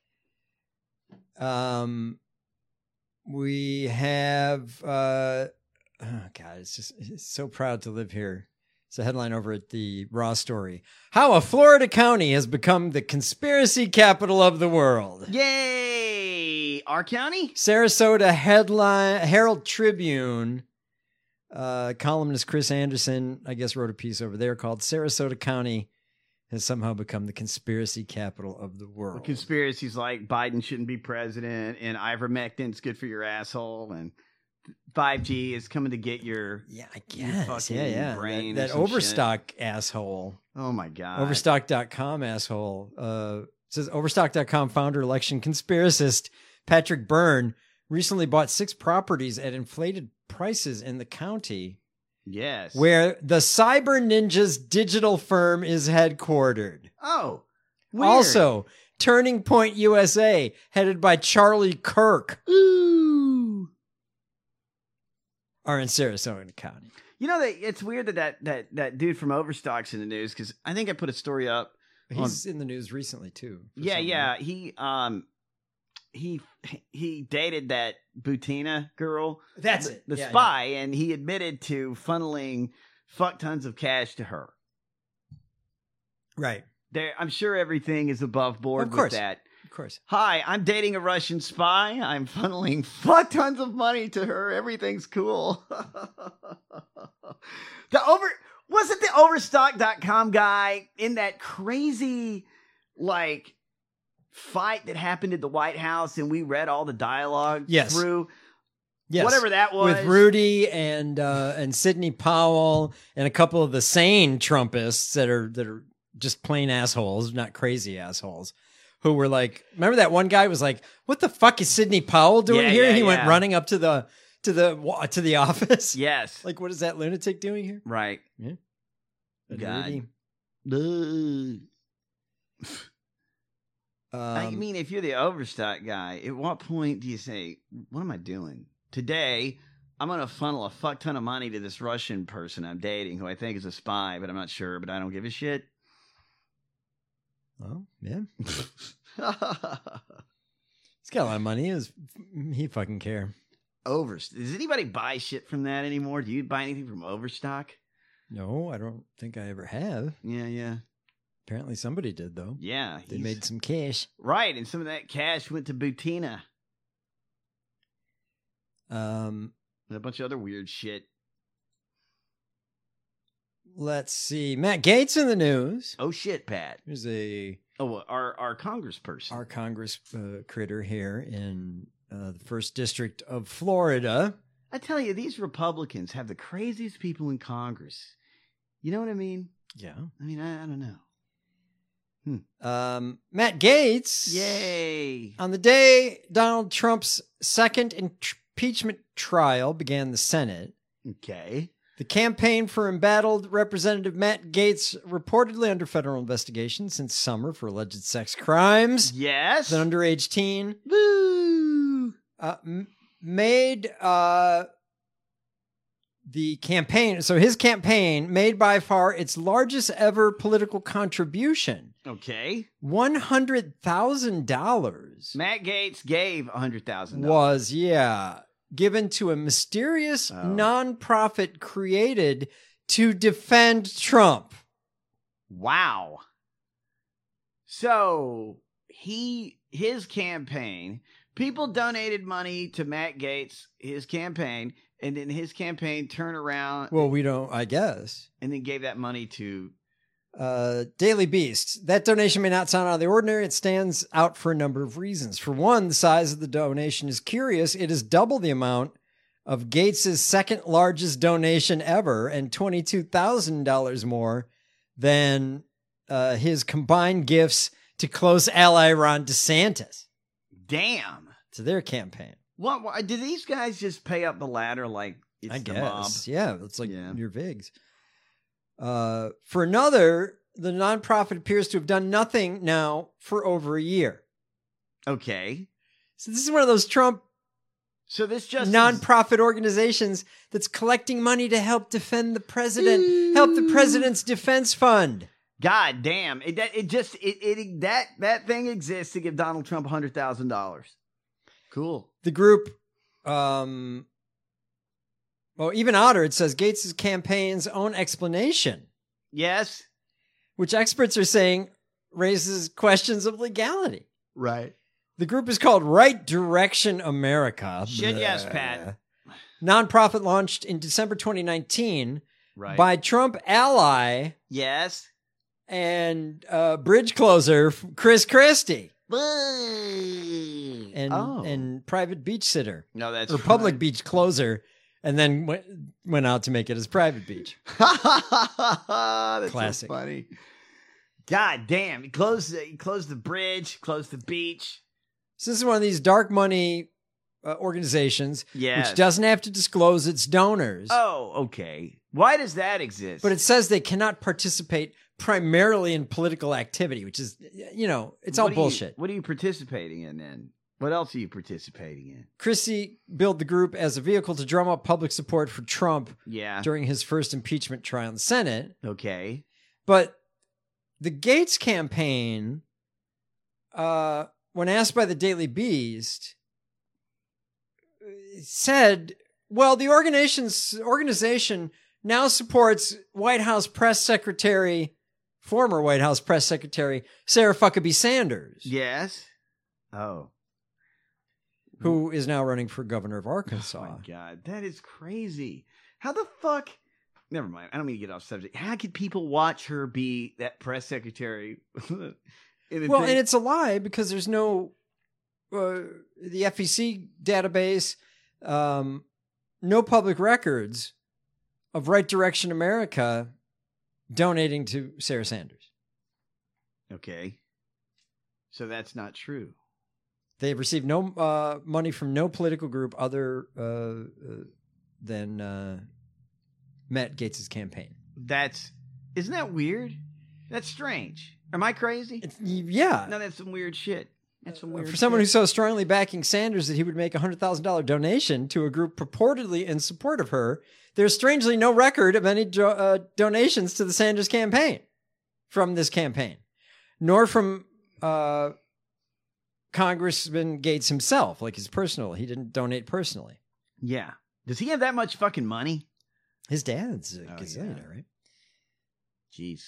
Um, we have. Uh, oh God, it's just it's so proud to live here. It's a headline over at the Raw Story: How a Florida county has become the conspiracy capital of the world. Yay! Our county? Sarasota headline Herald Tribune. Uh, columnist Chris Anderson, I guess, wrote a piece over there called "Sarasota County has somehow become the conspiracy capital of the world." Conspiracies like Biden shouldn't be president, and ivermectin's good for your asshole, and five G is coming to get your yeah, I your guess, fucking yeah, yeah. brain. That, or that some Overstock shit. asshole. Oh my god. Overstock dot com asshole. Uh, says Overstock dot com founder, election conspiracist Patrick Byrne recently bought six properties at inflated prices in the county. Yes. Where the Cyber Ninjas digital firm is headquartered. Oh. Weird. Also, Turning Point U S A, headed by Charlie Kirk. Ooh. are in Sarasota County. You know, that it's weird that that, that, that dude from Overstock's in the news, because I think I put a story up. He's on, in the news recently, too. Yeah, yeah. He um he he dated that Butina girl. That's the, it. The Yeah, spy, yeah. And he admitted to funneling fuck tons of cash to her. Right. There, I'm sure everything is above board Of course. with that. Of course. Hi, I'm dating a Russian spy. I'm funneling fuck tons of money to her. Everything's cool. the over wasn't the Overstock dot com guy in that crazy like fight that happened at the White House, and we read all the dialogue Yes. through. Yes. Whatever that was. With Rudy and uh, and Sidney Powell and a couple of the sane Trumpists that are that are just plain assholes, not crazy assholes, who were like, remember that one guy was like, "What the fuck is Sidney Powell doing Yeah, here?" yeah, he went yeah. running up to the to the to the office. Yes. Like, what is that lunatic doing here? Right. Yeah. And God. Rudy. I Um, mean, if you're the Overstock guy, at what point do you say, what am I doing? Today, I'm going to funnel a fuck ton of money to this Russian person I'm dating who I think is a spy, but I'm not sure, but I don't give a shit. Well, yeah. He's got a lot of money. Is he fucking care? Overstock. Does anybody buy shit from that anymore? Do you buy anything from Overstock? No, I don't think I ever have. Yeah, yeah. Apparently somebody did, though. Yeah. They he's- made some cash. Right, and some of that cash went to Butina Um, and a bunch of other weird shit. let's see. Matt Gaetz in the news. Oh, shit, Pat. There's a Oh, our, our congressperson. our Congress uh, critter here in uh, the first district of Florida. I tell you, these Republicans have the craziest people in Congress. You know what I mean? Yeah. I mean, I, I don't know. Um, Matt Gaetz. Yay. On the day Donald Trump's second impeachment trial began the Senate, Okay. the campaign for embattled Representative Matt Gaetz, reportedly under federal investigation since summer for alleged sex crimes, Yes. an underage teen, Woo. uh, m- made uh, the campaign. So his campaign made by far its largest ever political contribution, Okay. one hundred thousand dollars. Matt Gaetz gave one hundred thousand dollars. Was, yeah, given to a mysterious Oh. nonprofit created to defend Trump. Wow. So he, his campaign, people donated money to Matt Gaetz, his campaign, and then his campaign turned around Well, we don't, I guess. and then gave that money to. Uh, Daily Beast. That donation may not sound out of the ordinary. It stands out for a number of reasons. For one, the size of the donation is curious. It is double the amount of Gaetz's second largest donation ever and twenty-two thousand dollars more than uh, his combined gifts to close ally Ron DeSantis Damn. to their campaign. What, what did these guys just pay up the ladder like it's I the guess. mob? Yeah, it's like Yeah. your Vigs. Uh, for another, the nonprofit appears to have done nothing now for over a year. Okay. So this is one of those Trump So this just nonprofit organizations that's collecting money to help defend the president, help the president's defense fund. God damn. It that it just it, it that that thing exists to give Donald Trump one hundred thousand dollars. Cool. The group, um, well, even odder, it says Gates' campaign's own explanation, Yes. which experts are saying raises questions of legality. Right. The group is called Right Direction America. Shit, yes, Blah. Pat. Nonprofit launched in December twenty nineteen Right. by Trump ally Yes. and uh, bridge closer Chris Christie and and oh. and private beach sitter No, that's or public right. beach closer, and then went went out to make it his private beach. That's Classic. so funny. God damn. He closed the, he closed the bridge, closed the beach. So this is one of these dark money uh, organizations, Yes. which doesn't have to disclose its donors, Oh, okay. Why does that exist? but it says they cannot participate primarily in political activity, which is, you know, it's all What are you- bullshit. what are you participating in then? What else are you participating in? Christie billed the group as a vehicle to drum up public support for Trump Yeah. during his first impeachment trial in the Senate. Okay. But the Gates campaign, uh, when asked by the Daily Beast, said, well, the organization's organization now supports White House press secretary, former White House press secretary, Sarah Huckabee Sanders. Yes. Oh. Who is now running for governor of Arkansas. Oh, my God. That is crazy. How the fuck... Never mind. I don't mean to get off subject. How could people watch her be that press secretary? Well, thing? and it's a lie because there's no... Uh, the F E C database, um, no public records of Right Direction America donating to Sarah Sanders. Okay. So that's not true. They've received no uh, money from no political group other uh, uh, than uh, Matt Gaetz' campaign. That's... Isn't that weird? That's strange. Am I crazy? It's, yeah. No, that's some weird shit. That's some weird For someone shit. who's so strongly backing Sanders that he would make a one hundred thousand dollars donation to a group purportedly in support of her, there's strangely no record of any do- uh, donations to the Sanders campaign from this campaign, nor from uh, Congressman Gaetz himself, like his personal. He didn't donate personally. Yeah. Does he have that much fucking money? His dad's a Oh, gazillionaire, yeah. right? Jeez.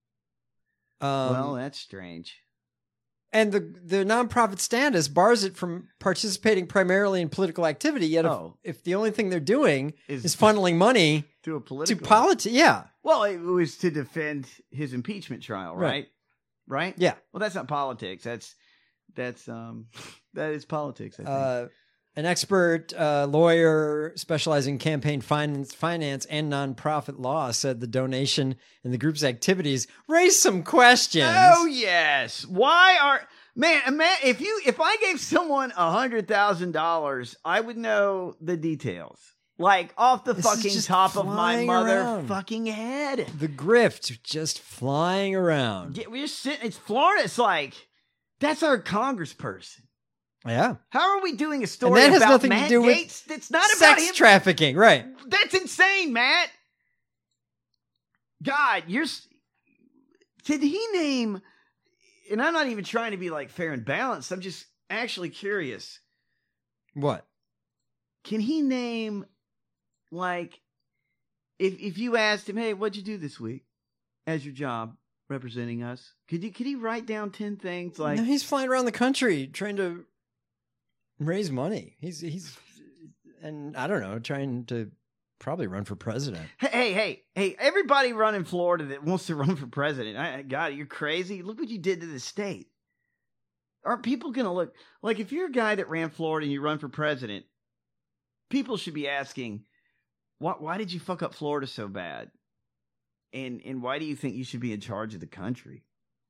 Um, well, that's strange. And the, the nonprofit status bars it from participating primarily in political activity. Yet, Oh. if, if the only thing they're doing Is- is, funneling money To a to political... politics, yeah, Well, it was to defend his impeachment trial, right? Right. Right? yeah. Well, that's not politics. That's that's um that is politics. I think. Uh, an expert uh, lawyer specializing in campaign finance, finance and nonprofit law said the donation and the group's activities raised some questions. Oh yes. Why are man? Man, if you if I gave someone a hundred thousand dollars, I would know the details, like off the This is fucking just top of my flying mother around. fucking head. The grift just flying around. Yeah, we're sitting. It's Florida. It's like that's our congressperson. Yeah. How are we doing a And story that has about nothing Matt to do with Gaetz? That's not about sex him. trafficking, right? That's insane, Matt. God, you're. s- Did he name? And I'm not even trying to be like fair and balanced. I'm just actually curious. What? Can he name, like, if if you asked him, hey, what'd you do this week as your job representing us? Could you could he write down ten things like? No, he's flying around the country trying to raise money. He's he's and I don't know, trying to probably run for president. Hey, hey, hey, hey, everybody running Florida that wants to run for president. I, God, you're crazy. Look what you did to the state. Aren't people going to look like if you're a guy that ran Florida and you run for president, people should be asking, why, why did you fuck up Florida so bad? And and why do you think you should be in charge of the country?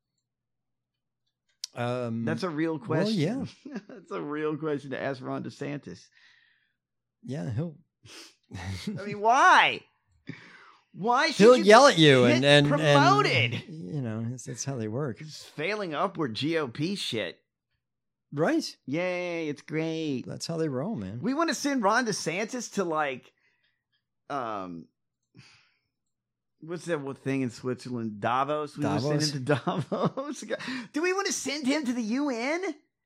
Um, That's a real well, question. yeah. That's a real question to ask Ron DeSantis. Yeah, he'll I mean, why? Why should he'll you yell at you get and and promoted? And, you know, that's, that's how they work. It's failing upward G O P shit. Right. Yay, it's great. That's how they roll, man. We want to send Ron DeSantis to like, um, what's that one thing in Switzerland? Davos. We want to Davos? send him to Davos. Do we want to send him to the U N?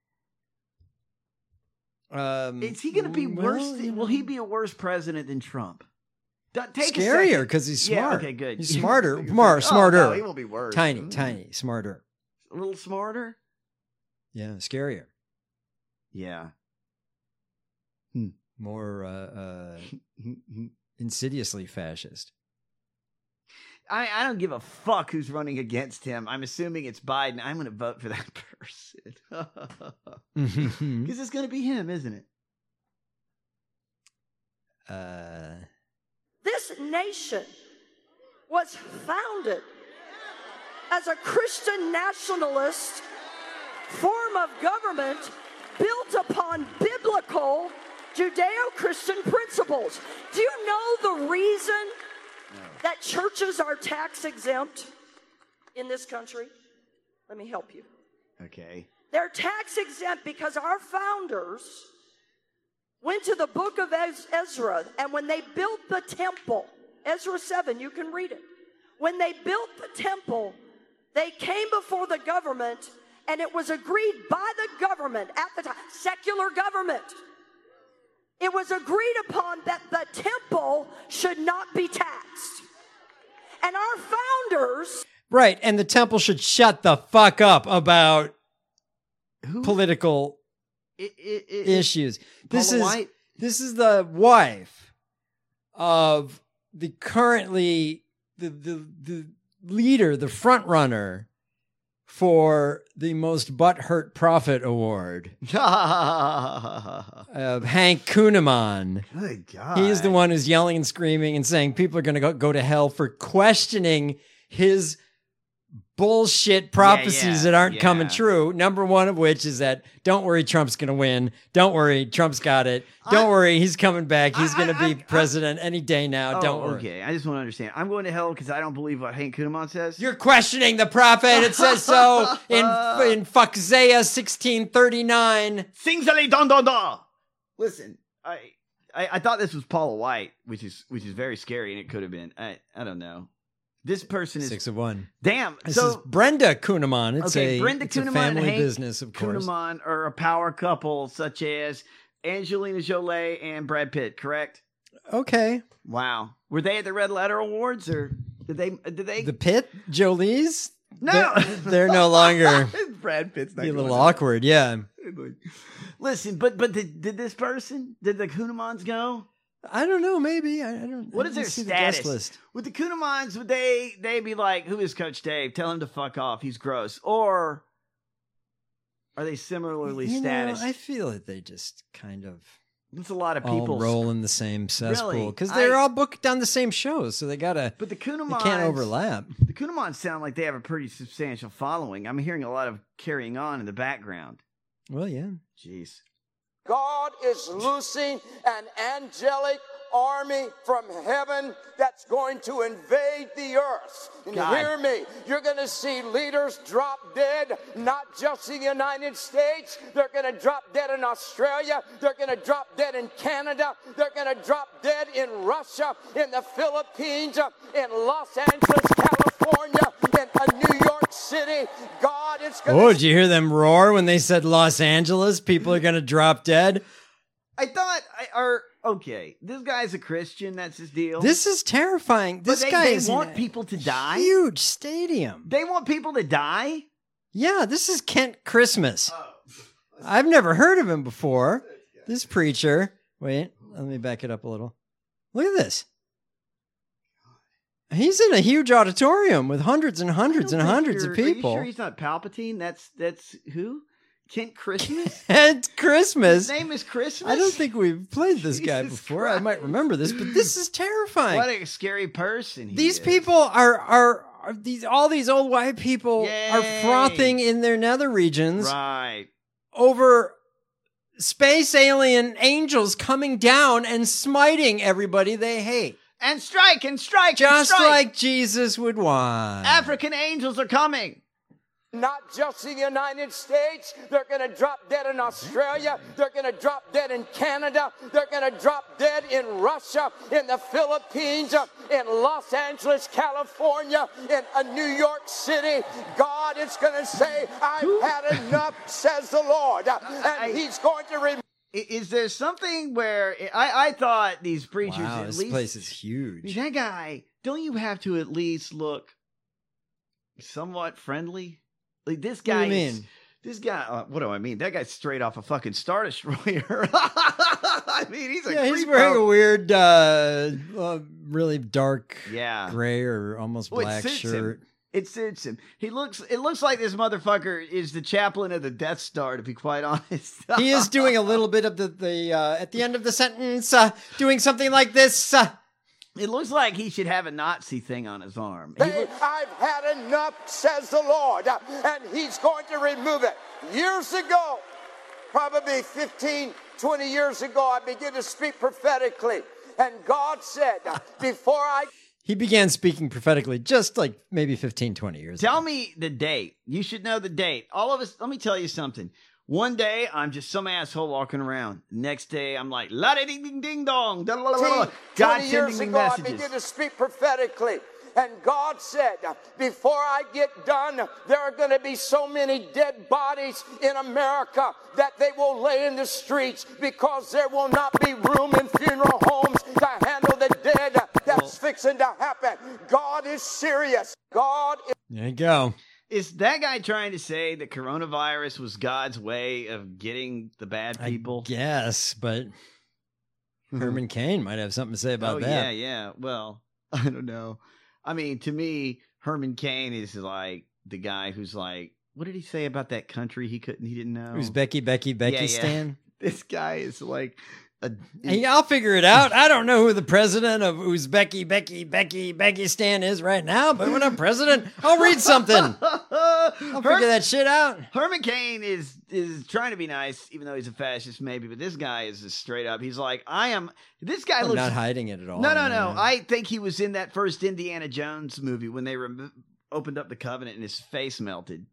Um, Is he going to be well, worse? you Will he be a worse president than Trump? D- Take a scarier second. because he's Yeah, smart. okay, good. He's You- smarter, you- more oh, smarter. no, he won't be worse. Tiny, Mm. tiny, smarter. A little smarter. Yeah, scarier. Yeah. More uh, uh, insidiously fascist. I, I don't give a fuck who's running against him. I'm assuming it's Biden. I'm going to vote for that person. Because it's going to be him, isn't it? Uh, This nation was founded as a Christian nationalist form of government built upon biblical Judeo-Christian principles. Do you know the reason that churches are tax exempt in this country? Let me help you. Okay. They're tax exempt because our founders went to the book of Ezra, and when they built the temple, Ezra seven, you can read it. When they built the temple, they came before the government, and it was agreed by the government at the time, secular government. It was agreed upon that the temple should not be taxed. And our founders... Right, and the temple should shut the fuck up about Who? political it, it, it, issues. This Paula is White? This is the wife of the currently the the the leader, the front runner for the most butthurt prophet award of Hank Kuhneman. Good God. He is the one who's yelling and screaming and saying people are going to go, go to hell for questioning his bullshit prophecies yeah, that aren't yeah. coming true. Number one of which is that, don't worry, Trump's going to win. Don't worry, Trump's got it. Don't I, worry, he's coming back. He's going to be I, president any day now. Oh, don't worry. Okay, I just want to understand. I'm going to hell because I don't believe what Hank Kuhneman says. You're questioning the prophet. It says so in in Isaiah sixteen thirty-nine. Sing-sally don don don. Listen, I, I I thought this was Paula White, which is which is very scary, and it could have been. I I don't know. This person is six of one. Damn. This so is Brenda Kuhneman. It's okay, a, Brenda it's Kuhneman a family and Hank business, of course. Kuhneman are a power couple, such as Angelina Jolie and Brad Pitt. Correct? Okay. Wow. Were they at the Red Letter Awards, or did they? Did they? The Pitt Jolies? No, they're, they're no longer. Brad Pitt's not be a little going awkward. Yeah. Listen, but but did, did this person? Did the Kuhnemans go? I don't know. Maybe I, I don't. What I is their didn't see the status guest list. with the Kuhnemans? Would they they be like, "Who is Coach Dave? Tell him to fuck off. He's gross." Or are they similarly You status? know, I feel that they just kind of. It's a lot of all people roll in the same cesspool Really? because they're I- all booked on the same shows, so they gotta. But the they Kuhnemans can't overlap. The Kuhnemans sound like they have a pretty substantial following. I'm hearing a lot of carrying on in the background. Well, yeah. Jeez. God is loosing an angelic army from heaven that's going to invade the earth. And God. hear me, you're going to see leaders drop dead, not just in the United States. They're going to drop dead in Australia. They're going to drop dead in Canada. They're going to drop dead in Russia, in the Philippines, in Los Angeles, California, in uh, New York City. God is going Oh, to... did you hear them roar when they said Los Angeles? People are gonna drop dead. I thought, I, or okay, this guy's a Christian. That's his deal. This is terrifying. This but they, guy they is want in a people to die. Huge stadium. They want people to die. Yeah, this is Kent Christmas. I've never heard of him before. This preacher. Wait, let me back it up a little. Look at this. He's in a huge auditorium with hundreds and hundreds and hundreds of Are you people. sure he's not Palpatine? That's that's who? Kent Christmas? It's Christmas. His name is Christmas? I don't think we've played this guy Jesus before. I might remember this, but this is terrifying. What a scary person he These is. people are, are are these all these old white people are Yay. frothing in their nether regions Right. over space alien angels coming down and smiting everybody they hate. And strike and strike and Just strike. like Jesus would want. African angels are coming. Not just in the United States. They're going to drop dead in Australia. They're going to drop dead in Canada. They're going to drop dead in Russia, in the Philippines, uh, in Los Angeles, California, in uh, New York City. God is going to say, I've had enough, says the Lord. Uh, and he's going to remove. Is there something where I, I thought these preachers Wow, at this least place is huge. that guy, don't you have to at least look somewhat friendly? Like this What do guy you is- mean? this guy, uh, what do I mean? That guy's straight off a fucking Star Destroyer. I mean, he's a Yeah, he's creepo. wearing a weird, uh, uh, really dark Yeah. gray or almost Well, it black suits shirt. him. It suits him. He looks. It looks like this motherfucker is the chaplain of the Death Star. To be quite honest, He is doing a little bit of the, the uh, at the end of the sentence, uh, doing something like this. Uh, It looks like he should have a Nazi thing on his arm. He Hey, look- I've had enough, says the Lord, uh, and he's going to remove it. Years ago, probably fifteen, twenty years ago, I began to speak prophetically, and God said, uh, before I... He began speaking prophetically just like maybe fifteen, twenty years Tell ago. me the date. You should know the date. All of us, let me tell you something. One day, I'm just some asshole walking around. Next day, I'm like, la ding ding ding dong. Da, la, la, la, la. God twenty years sending me ago, I messages. began to speak prophetically. And God said, before I get done, there are going to be so many dead bodies in America that they will lay in the streets because there will not be room in funeral homes to handle the dead. That's fixing to happen. God is serious. God is... There you go. Is that guy trying to say that coronavirus was God's way of getting the bad people? I guess, but Herman Cain might have something to say about oh, that. yeah, yeah. Well, I don't know. I mean, to me, Herman Cain is like the guy who's like, what did he say about that country he couldn't, he didn't know? Who's Becky, Becky, Becky Yeah, yeah. Stan? This guy is like... A, Hey, I'll figure it out. I don't know who the president of Uzbeki, Becky, Becky, Beggistan is right now, but when I'm president, I'll read something. I'll figure that shit out. Herman Cain is is trying to be nice, even though he's a fascist, maybe. But this guy is just straight up. He's like, I am. This guy I'm looks not hiding it at all. No, no, no. man. I think he was in that first Indiana Jones movie when they remo- opened up the covenant and his face melted.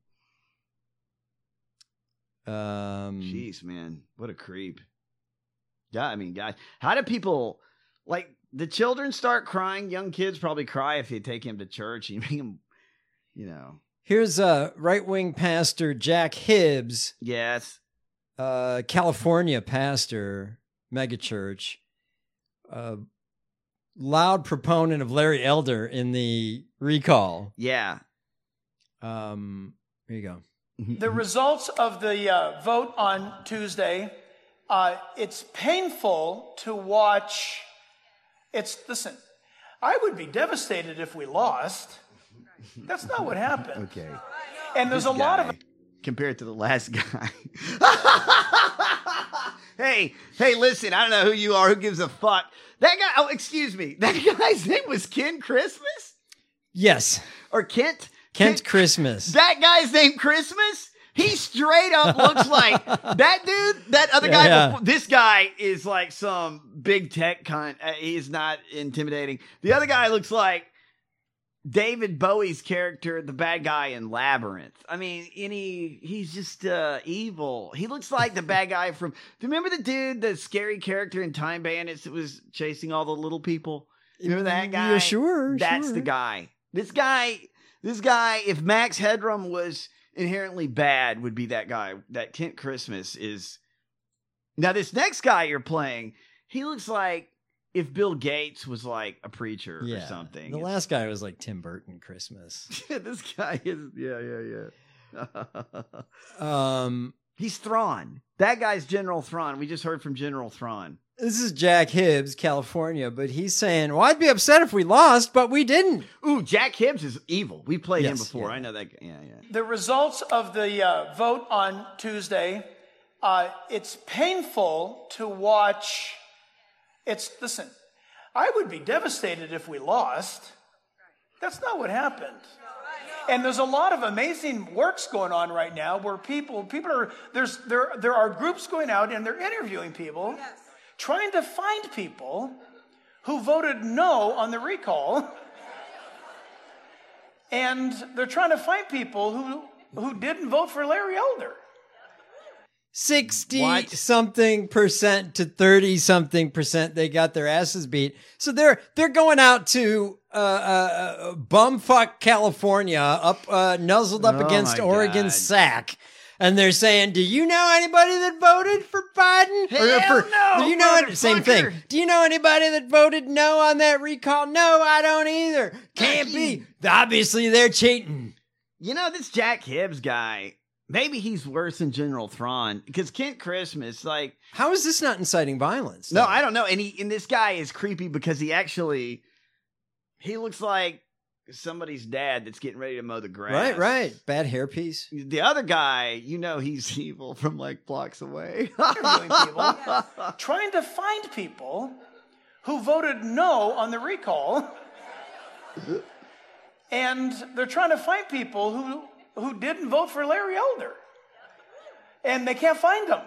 Um, Jeez, man, what a creep. Yeah, I mean, guys, how do people, like, the children start crying? Young kids probably cry if you take him to church and you make him, you know. Here's uh, right-wing pastor Jack Hibbs. Yes. Uh, California pastor, megachurch, uh, loud proponent of Larry Elder in the recall. Yeah. Um, here you go. The results of the uh, vote on Tuesday, uh, it's painful to watch. It's, listen, I would be devastated if we lost. That's not what happened. Okay. And there's This a lot guy, of... compared to the last guy. hey, hey, listen, I don't know who you are. Who gives a fuck? That guy, oh, excuse me. That guy's name was Ken Christmas? Yes. Or Kent? Kent Christmas. That guy's name Christmas? He straight up looks like that dude, that other guy. Yeah. Before, this guy is like some big tech cunt. Uh, he's not intimidating. The other guy looks like David Bowie's character, the bad guy in Labyrinth. I mean, any he's just uh, evil. He looks like the bad guy from. Do you remember the dude, the scary character in Time Bandits that was chasing all the little people? Remember that guy? Yeah, sure. That's sure. the guy. This guy. This guy. If Max Headroom was inherently bad, would be that guy. That Kent Christmas is. Now this next guy you're playing, he looks like if Bill Gates was like a preacher Yeah. or something. The last guy was like Tim Burton Christmas. This guy is, yeah, yeah, yeah. um, He's Thrawn. That guy's General Thrawn. We just heard from General Thrawn. This is Jack Hibbs, California, but he's saying, well, I'd be upset if we lost, but we didn't. Ooh, Jack Hibbs is evil. We played him Yes, before. yeah. I know that guy. Yeah, yeah. The results of the uh, vote on Tuesday, uh, it's painful to watch. It's, listen, I would be devastated if we lost. That's not what happened. And there's a lot of amazing works going on right now where people, people are, there's, there, there are groups going out and they're interviewing people, trying to find people who voted no on the recall. And they're trying to find people who, who didn't vote for Larry Elder. sixty something percent to thirty something percent they got their asses beat. So they're they're going out to uh, uh, bumfuck California, up uh, nuzzled up Oh against my Oregon God. sack. And they're saying, do you know anybody that voted for Biden? Hell for, no, do you know any- same motherfucker. thing. Do you know anybody that voted no on that recall? No, I don't either. Can't be. Obviously, they're cheating. You know, this Jack Hibbs guy, maybe he's worse than General Thrawn. Because Kent Christmas, like... How is this not inciting violence? No, I don't know. And he and this guy is creepy because he actually... He looks like somebody's dad that's getting ready to mow the grass. Right, right. Bad hairpiece. The other guy, you know he's evil from like blocks away. Interviewing people, trying to find people who voted no on the recall. And they're trying to find people who, who didn't vote for Larry Elder. And they can't find them.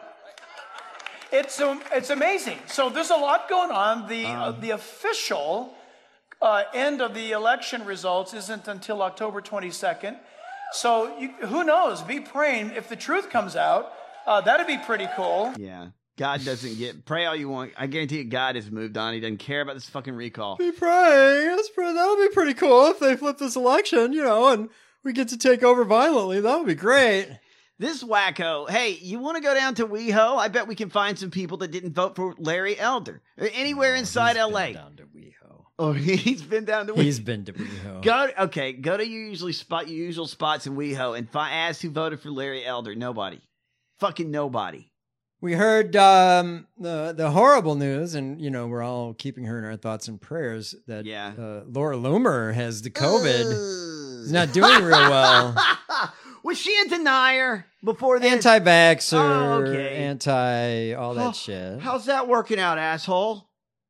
It's um, it's amazing. So there's a lot going on. The uh, the official uh, end of the election results isn't until October twenty-second. So you, who knows? Be praying. If the truth comes out, uh, that'd be pretty cool. Yeah. God doesn't get, pray all you want. I guarantee you God has moved on. He doesn't care about this fucking recall. Be praying. That's pretty, that'll be pretty cool if they flip this election, you know, and we get to take over violently. That would be great. This wacko, hey, you want to go down to WeHo? I bet we can find some people that didn't vote for Larry Elder. Or anywhere Oh, inside L A. down to WeHo. Oh, he's been down to WeHo. He's been to WeHo. Go, okay, go to your usually spot, your usual spots in WeHo and find, ask who voted for Larry Elder. Nobody. Fucking nobody. We heard um, the the horrible news, and you know we're all keeping her in our thoughts and prayers. That yeah. uh, Laura Loomer has the COVID. She's not doing real well. Was she a denier before this? Anti-vaxxer, Oh, okay. anti all that Oh, shit. How's that working out, asshole?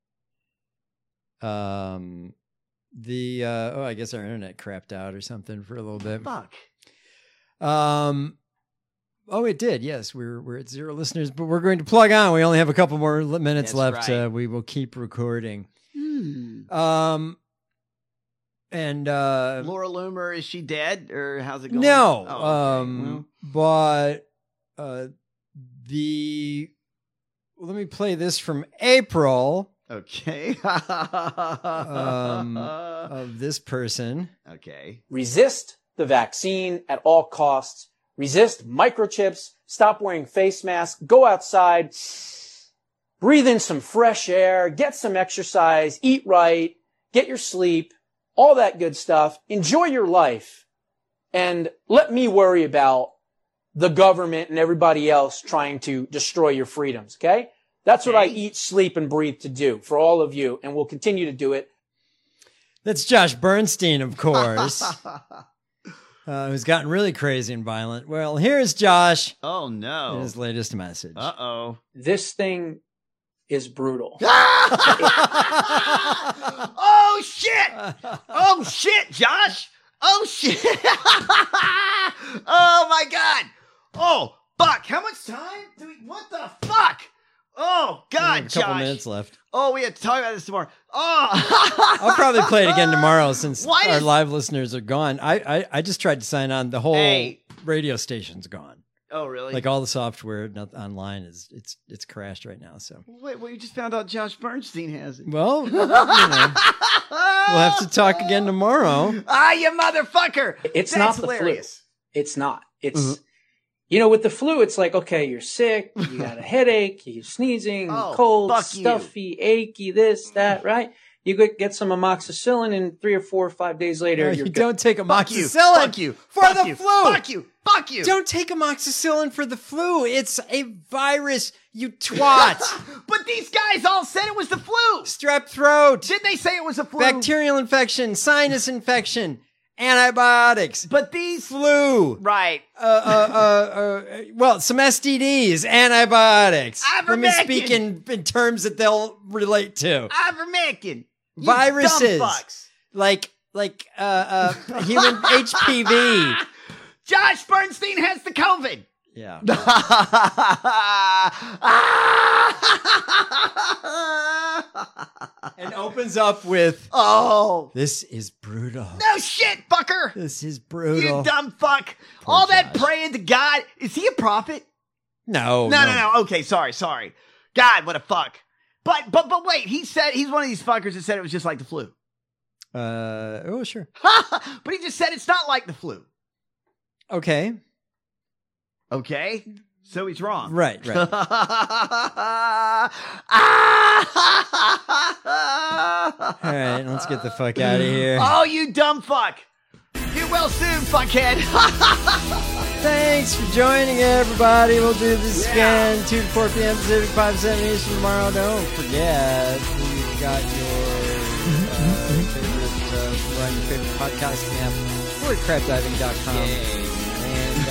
Um, the uh, oh, I guess our internet crapped out or something for a little bit. Fuck. Um. Oh, it did. Yes, we're we're at zero listeners, but we're going to plug on. We only have a couple more li- minutes That's left. right. Uh, we will keep recording. Hmm. Um, and uh, Laura Loomer, is she dead or how's it going? no, Oh, okay. um, but uh, the let me play this from April. Okay. um, of this person. Okay. Resist the vaccine at all costs. Resist microchips. Stop wearing face masks. Go outside. Breathe in some fresh air. Get some exercise. Eat right. Get your sleep. All that good stuff. Enjoy your life. And let me worry about the government and everybody else trying to destroy your freedoms, okay? That's what I eat, sleep, and breathe to do for all of you, and we'll continue to do it. That's Josh Bernstein, of course. Uh, who's gotten really crazy and violent. Well, here's Josh. Oh, no. In his latest message. Uh-oh. This thing is brutal. Oh, shit. Oh, shit, Josh. Oh, shit. Oh, my God. Oh, fuck. How much time do we, what the fuck? Oh, We God, have a couple Josh. minutes left. Oh, we have to talk about this tomorrow. Oh. I'll probably play it again tomorrow since Why our does- live listeners are gone. I, I, I just tried to sign on. The whole Hey. radio station's gone. Oh, really? Like all the software not, online is it's it's crashed right now. So Wait, well, you just found out Josh Bernstein has it. well, you know, we'll have to talk again tomorrow. Ah, you motherfucker. It's That's not the hilarious. flu. It's not. It's, Mm-hmm. you know, with the flu, it's like, okay, you're sick, you got a headache, you're sneezing, Oh, cold, fuck you. stuffy, achy, this, that, right? You get, get some amoxicillin, and three or four or five days later, No, you're you good. don't take Fuck you. amoxicillin Fuck you. for Fuck the you. flu. Fuck you. Fuck you. Don't take amoxicillin for the flu. It's a virus, you twat. But these guys all said it was the flu. Strep throat. Did they say it was a flu? Bacterial infection, sinus infection, antibiotics. But these flu. Right. Uh, uh, uh, uh, well, some S T Ds, antibiotics. Let me Ivermectin. speak in, in terms that they'll relate to. Ivermectin. You Viruses. dumb fucks. Like, like, uh, uh, human H P V. Josh Bernstein has the COVID. Yeah. And opens up with, oh, this is brutal. no shit, fucker. This is brutal. You dumb fuck. All that praying to God. Is he a prophet? No, No, no, no. Okay, sorry, sorry. God, what a fuck. But, but, but wait. He said he's one of these fuckers that said it was just like the flu. Uh, oh, sure. But he just said it's not like the flu. Okay. Okay. So he's wrong. Right, right. All right, let's get the fuck out of here. Oh, you dumb fuck. Get well soon, fuckhead. Thanks for joining, everybody. We'll do this again, two to four p.m. Pacific, five to seven Eastern tomorrow. Don't forget, we've got your uh, favorite, uh, run your favorite podcasting app, or at crab diving dot com. And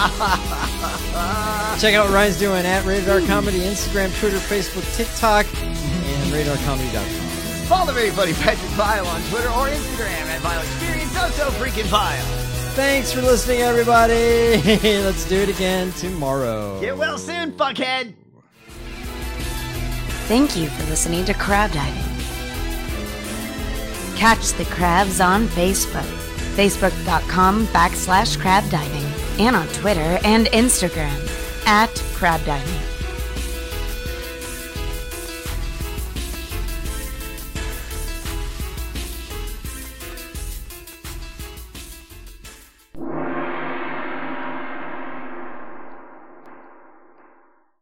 uh, check out what Ryan's doing at Rated R Comedy, Instagram, Twitter, Facebook, TikTok, and radar comedy dot com. Follow everybody, Patrick Vile, on Twitter or Instagram at Vile Experience. So, so freaking Vile. Thanks for listening, everybody. Let's do it again tomorrow. Get well soon, fuckhead. Thank you for listening to Crab Diving. Catch the crabs on Facebook, facebook.com backslash crab diving, and on Twitter and Instagram at crab diving.